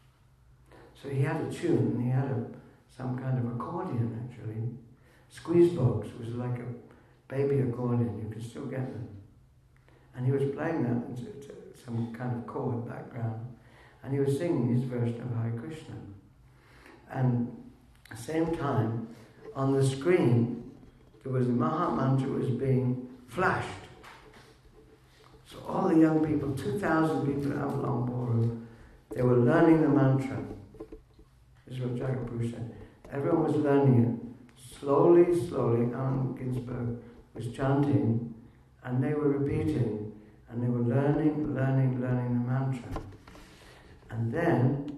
So he had a tune, and he had a, some kind of accordion actually. Squeeze box was like a baby accordion, you could still get them. And he was playing that into some kind of chord background, and he was singing his version of Hare Krishna. And at the same time, on the screen, there was the Maha Mantra was being flashed. So all the young people, two thousand people in Avalon Ballroom, they were learning the mantra. This is what Jagaprabhu said. Everyone was learning it. Slowly, slowly, Allen Ginsberg was chanting, and they were repeating, and they were learning, learning, learning the mantra. And then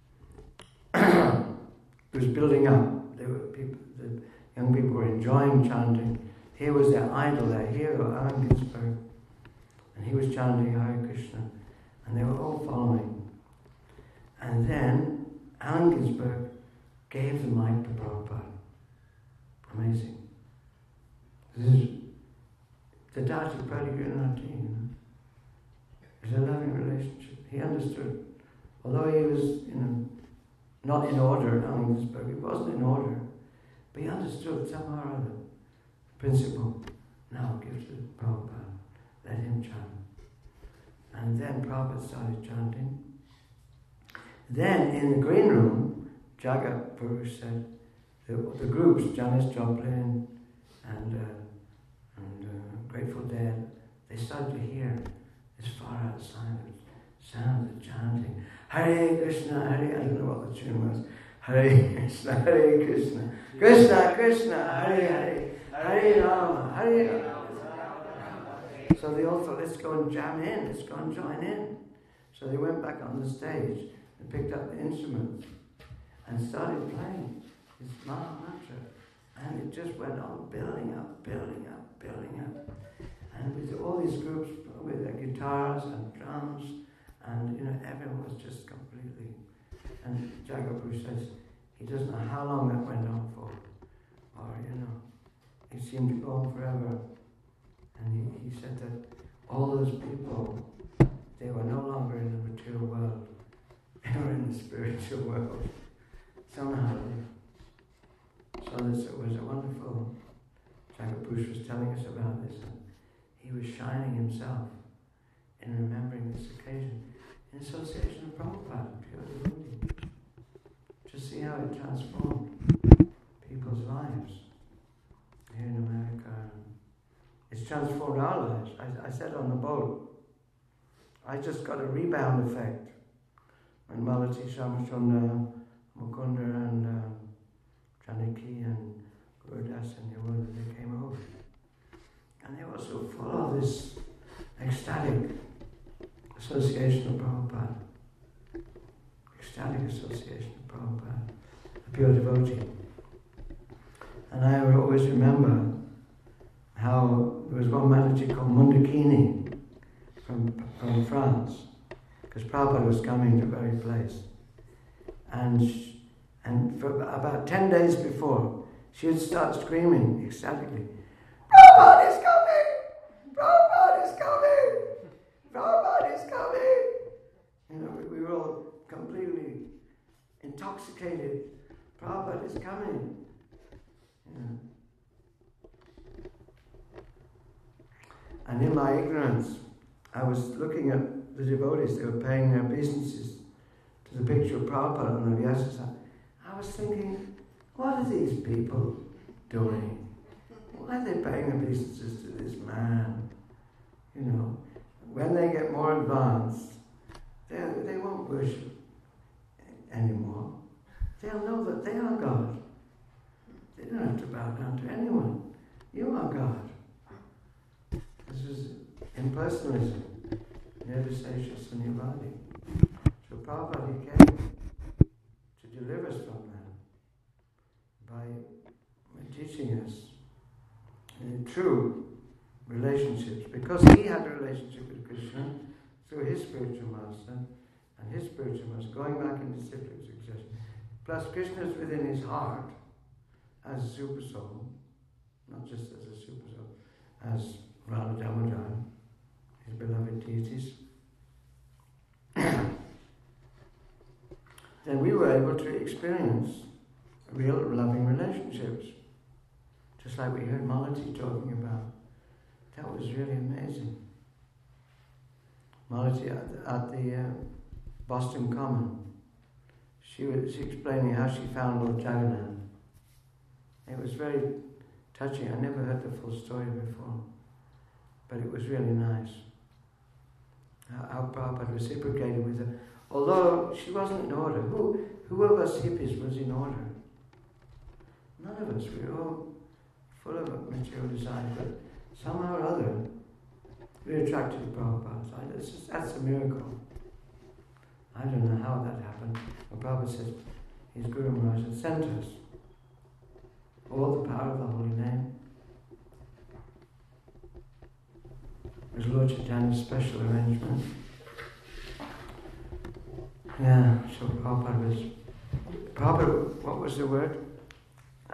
it was building up. They were people, the young people were enjoying chanting. Here was their idol, their hero, Allen Ginsberg. And he was chanting Hare Krishna. And they were all following. And then Allen Ginsberg gave the mic to Prabhupada. Amazing. This is the Dati Pradigrunati, you know. It's a loving relationship. He understood. Although he was, you know, not in order, Allen Ginsberg, he wasn't in order. But he understood somehow or other the principle. Now give to Prabhupada. Let him chant. And then Prabhupada started chanting. Then in the green room, Jagat Purush said, the, the groups, Janis Joplin and, uh, and uh, Grateful Dead, they started to hear this far out sound, sound of chanting. Hare Krishna, Hare, I don't know what the tune was. Hare Krishna, Hare Krishna, Krishna Krishna, Hare Hare, Hare Rama, Hare Rama. So they all thought, let's go and jam in, let's go and join in. So they went back on the stage and picked up the instruments and started playing this Maha Mantra. And it just went on building up, building up, building up. And with all these groups with their guitars and drums, and you know, everyone was just completely. And Jagabhu says he doesn't know how long that went on for, or you know, it seemed to go on forever. And he, he said that all those people, they were no longer in the material world, they were in the spiritual world. Somehow, so this it was a wonderful. Jagabhu was telling us about this. And he was shining himself in remembering this occasion in association with Prabhupada, pure devotee, to see how it transformed people's lives here in America. It's transformed our lives. I, I said on the boat, I just got a rebound effect when Malati, Shamachunda, Mukunda and um, Janaki and Gurudas and Yamuna, they came over. And they were so full of this ecstatic association of Prabhupada. Ecstatic association of Prabhupada, a pure devotee. And I will always remember how there was one Mataji called Mundakini from, from France, because Prabhupada was coming to the very place. And, sh- and for about ten days before, she would start screaming ecstatically, Prabhupada is coming! Prabhupada is coming! Prabhupada is coming! You know, we, we were all completely intoxicated. Prabhupada is coming. You know. And in my ignorance, I was looking at the devotees, they were paying their obeisances to the picture of Prabhupada on the Vyasasana. I was thinking, what are these people doing? Why are they paying obeisances to this man? You know, when they get more advanced, they they won't worship anymore. They'll know that they are God. They don't have to bow down to anyone. You are God. This is impersonalism, Nirvisesha Sunyavadi. So Prabhupada came to deliver us from that by teaching us in true relationships, because he had a relationship with Krishna through his spiritual master and his spiritual master, going back into cyclic succession. Plus Krishna is within his heart as a super soul, not just as a super soul, as Radha Damodar, his beloved deities. Then we were able to experience real loving relationships, just like we heard Malati talking about. That was really amazing. Malati at the, at the uh, Boston Common, she was she explaining how she found Lord Jagannath. It was very touching. I never heard the full story before, but it was really nice. How, how Prabhupada reciprocated with her. Although she wasn't in order. Who, who of us hippies was in order? None of us. We were all full of material desire, but somehow or other, we attracted Prabhupada. So that's, just, that's a miracle. I don't know how that happened. But Prabhupada says, his Guru Maharaj had sent us all the power of the holy name. It was Lord Chaitanya's special arrangement. Yeah, so Prabhupada was... Prabhupada, what was the word? Uh,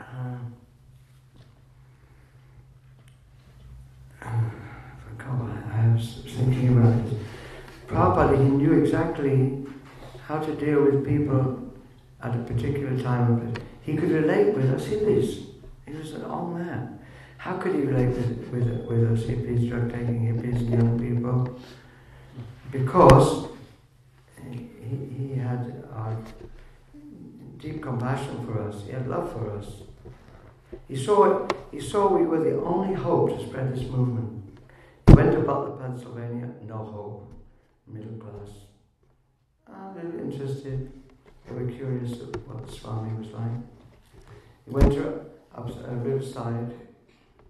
I forgot, I was thinking about it. Prabhupada, he knew exactly how to deal with people at a particular time. He could relate with us hippies. He was an old man. How could he relate with, with, with us hippies, drug-taking hippies and young people? Because he, he had uh, deep compassion for us. He had love for us. He saw it, he saw we were the only hope to spread this movement. He went to Butler, Pennsylvania, no hope, middle class. Uh, they were interested, they were curious of what the Swami was like. He went to up, uh, Riverside,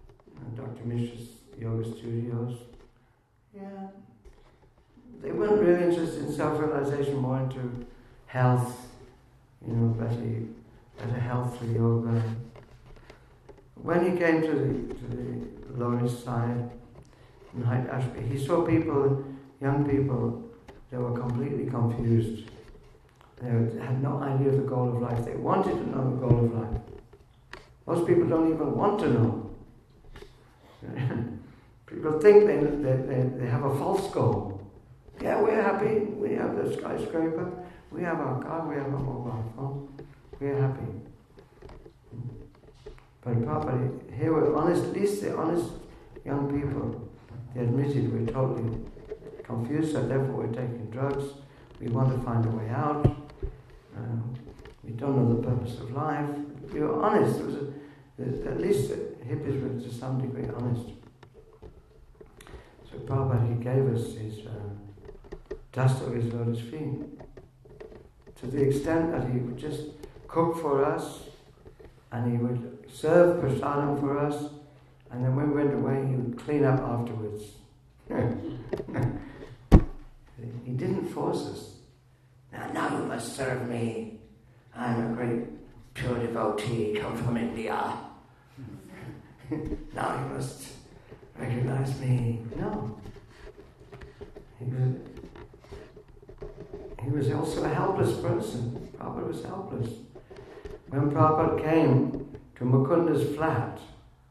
Doctor Mishra's yoga studios. Yeah. They weren't really interested in self-realization, more into health, you know, better, better health through yoga. When he came to the, to the Lower East Side, in Hyde Ashby, he saw people, young people, they were completely confused. They had no idea of the goal of life. They wanted to know the goal of life. Most people don't even want to know. People think they, they, they, they have a false goal. Yeah, we're happy. We have the skyscraper. We have our car. We have a mobile phone. We're happy. But Papa, here were honest, at least the honest young people. They admitted we're totally confused, so therefore we're taking drugs. We want to find a way out. Um, we don't know the purpose of life. We were honest. It was a, at least the hippies were to some degree honest. So Prabhupada, he gave us his uh, dust of his lotus feet. To the extent that he would just cook for us, and he would serve prasadam for us, and then when we went away, he would clean up afterwards. He didn't force us. Now, now you must serve me. I'm a great pure devotee, come from India. Now you must recognize me. No. He was, he was also a helpless person. Prabhupada was helpless. When Prabhupada came to Mukunda's flat,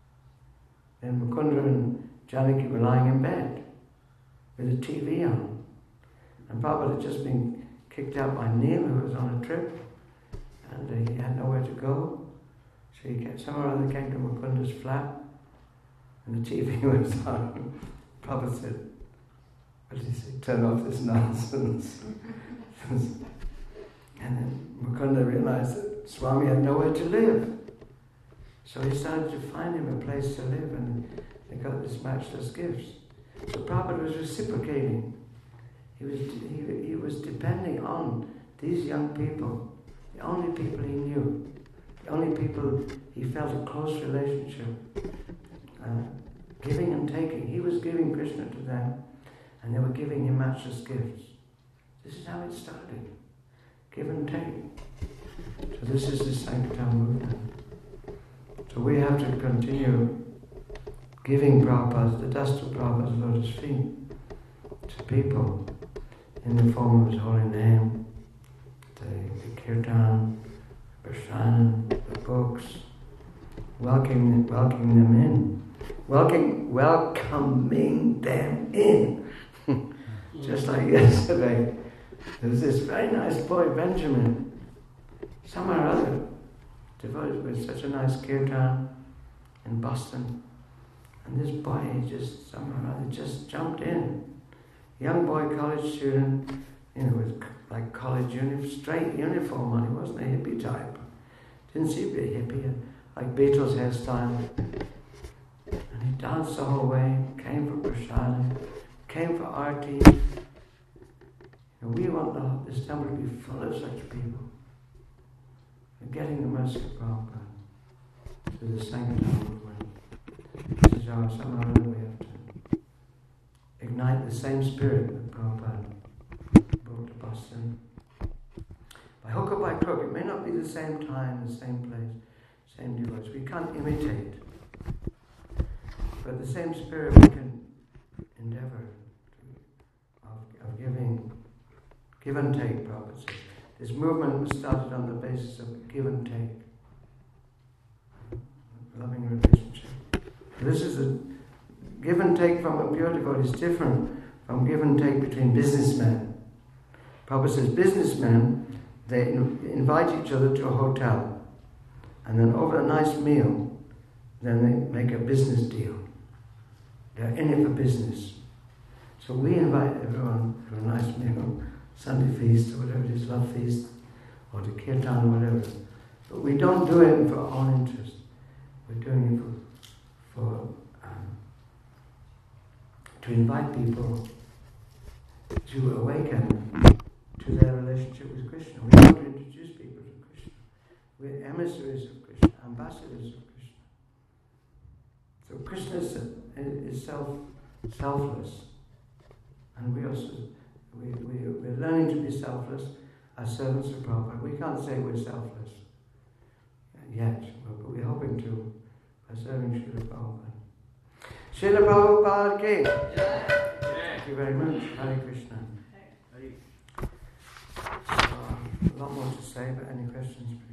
then Mukunda and Janaki were lying in bed with a T V on. And Prabhupada had just been kicked out by Neil, who was on a trip, and he had nowhere to go. So he came, somehow or other came to Mukunda's flat, and the T V was on. Prabhupada said, what did he say? Turn off this nonsense. And then Mukunda realized that Swami had nowhere to live. So he started to find him a place to live, and they got this matchless gifts. So Prabhupada was reciprocating. He was he, he was depending on these young people, the only people he knew, the only people he felt a close relationship, uh, giving and taking. He was giving Krishna to them, and they were giving him matchless gifts. This is how it started. Give and take. So this is the Sankirtan movement. So we have to continue giving Prabhupada, the dust of Prabhupada's lotus feet, to people in the form of his holy name, the, the kirtan, the prasadam, the books, welcoming, welcoming them in, welcoming, welcoming them in. Just like yesterday, there was this very nice boy, Benjamin, somewhere or other, devoted with such a nice kirtan in Boston. And this boy, he just, somehow or other, just jumped in. Young boy, college student, you know, with like college uniform, straight uniform on. He wasn't a hippie type. Didn't seem to be a hippie, like Beatles hairstyle. And he danced the whole way, came for prasadam, came for arti. And we want the, this temple to be full of such people. We're getting the mercy of Prabhupada through the Sankirtan movement. This is our, somehow or other we have to ignite the same spirit that Prabhupada brought to Boston. By hook or by crook, it may not be the same time, the same place, same devotees. We can't imitate. But the same spirit we can endeavor to, of, of giving, give and take, Prabhupada says. This movement was started on the basis of give and take. Loving relationship. This is a give and take from a pure devotee is different from give and take between businessmen. Prabhupada says businessmen, they invite each other to a hotel, and then over a nice meal, then they make a business deal. They're in it for business. So we invite everyone to a nice meal, Sunday feast or whatever it is, love feast, or to kirtan or whatever. But we don't do it for our own interest. We're doing it for, for um, to invite people to awaken to their relationship with Krishna. We want to introduce people to Krishna. We're emissaries of Krishna, ambassadors of Krishna. So Krishna is, is self, selfless. And we also, we, we, we're learning to be selfless as servants of Prabhupada. We can't say we're selfless yet, but we're hoping to by serving Srila Prabhupada. Srila Prabhupada Ki. Thank you very much. Hare Krishna. Uh, a lot more to say, but any questions, please?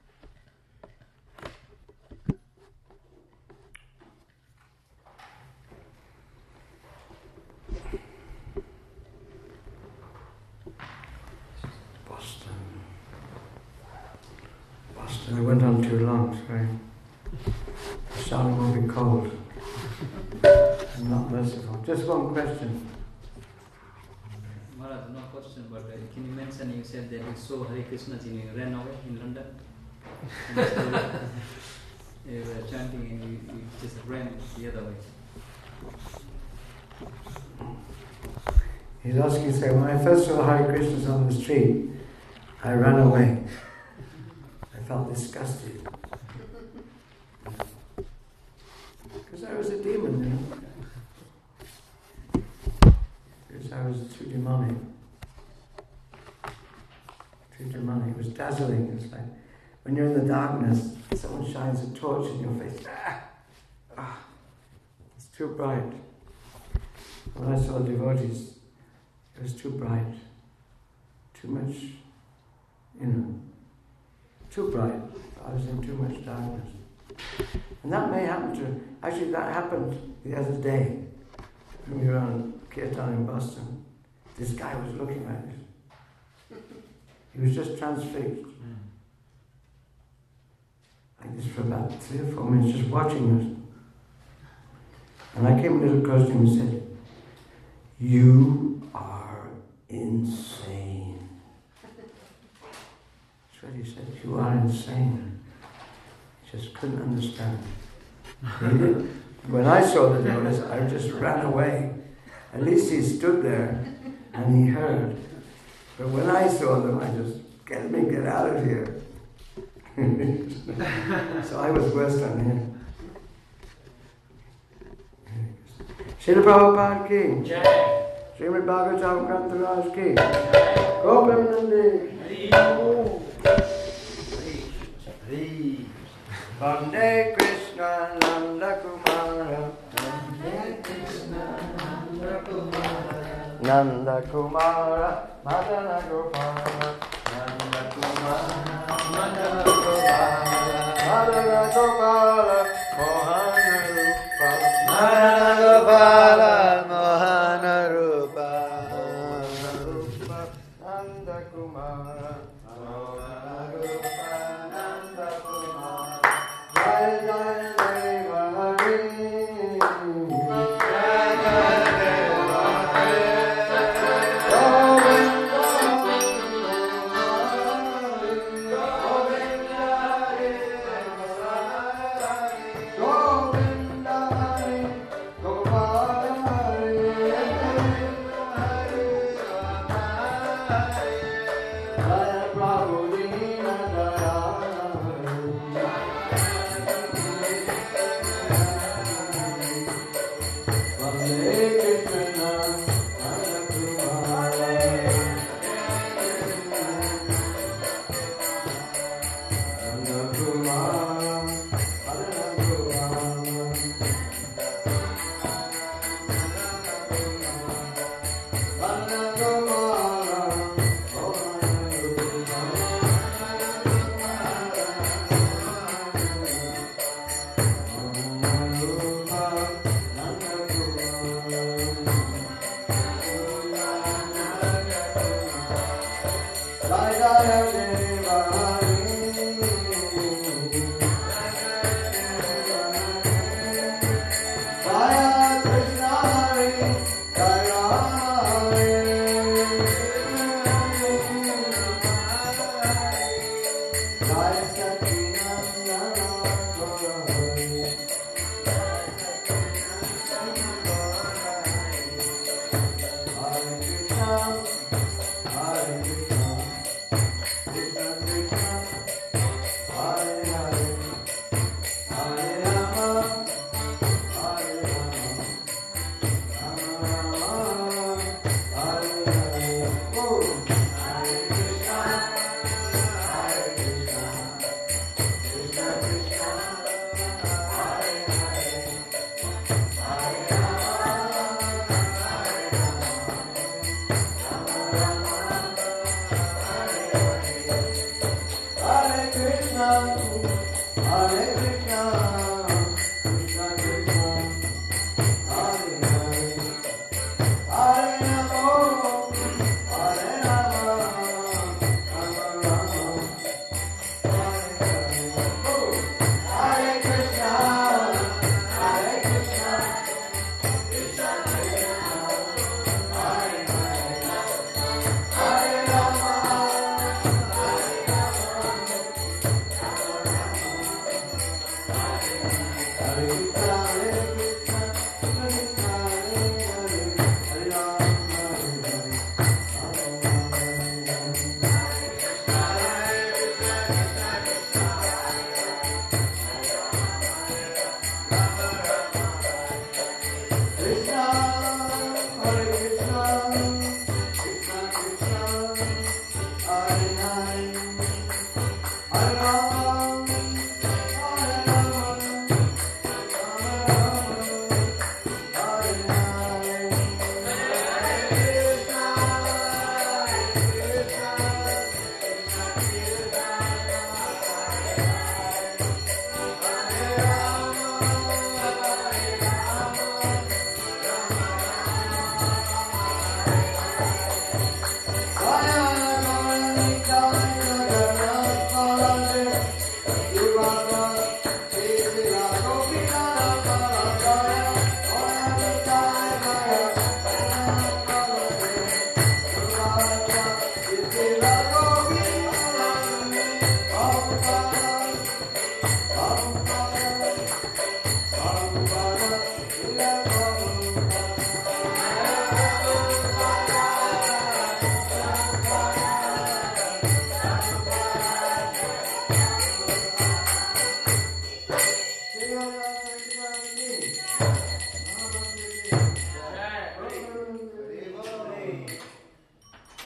Boston. Boston. I went on too long, sorry. The sound will be cold. I'm not merciful. Just one question. Maharaj, no question, but uh, can you mention, you said that you saw Hare Krishna and you ran away in London? And so you were chanting and you, you just ran the other way. He's asking, say, when I first saw Hare Krishnas on the street, I ran away. I felt disgusted. Because I was a demon, you know. Because I was too demonic. Too demonic. It was dazzling. It was like when you're in the darkness, someone shines a torch in your face. Ah! Ah! It's too bright. When I saw devotees, it was too bright. Too much, you know, too bright. I was in too much darkness. And that may happen to, actually that happened the other day when we were on Kirtan in Boston. This guy was looking at us. He was just transfixed. Like this for about three or four minutes, just watching us. And I came a little close to him and said, "You are insane." That's what he said, "You are insane." He just couldn't understand. When I saw the notice, I just ran away. At least he stood there and he heard. But when I saw them, I just, "Get me, get out of here." So I was worse than him. Srila Prabhupada Ki. Jai. Srimad Bhagavatam Grantaraj Ki. Gopamanandi. Vande Krishna Nanda Kumara. Vande Krishna Nanda Kumara. Nanda Kumara Madana Gopala. Nanda Kumara Madana Gopala. Madana Gopala Mohana Rupa. Madana Gopala Mohana Rupa. Nanda Kumara Mohana Rupa. Nanda Kumara. Jai Jai Deva Hari. Jai Jai Deva Hari. Govinda Govinda Govinda Gopala Hari. Jaya Prabhu Dina Dayana. Vande Krishna Nanda Kumara. Nanda Kumara Nanda Kumara. Nanda Kumara Jai Jai Deva Hari. Jaya Krishna Hari. Jaya Hari. Jaya Sachidananda Hari. Hare Krishna, Hare Krishna, Krishna Krishna, Hare Hare, Hare Rama, Hare Prabhupada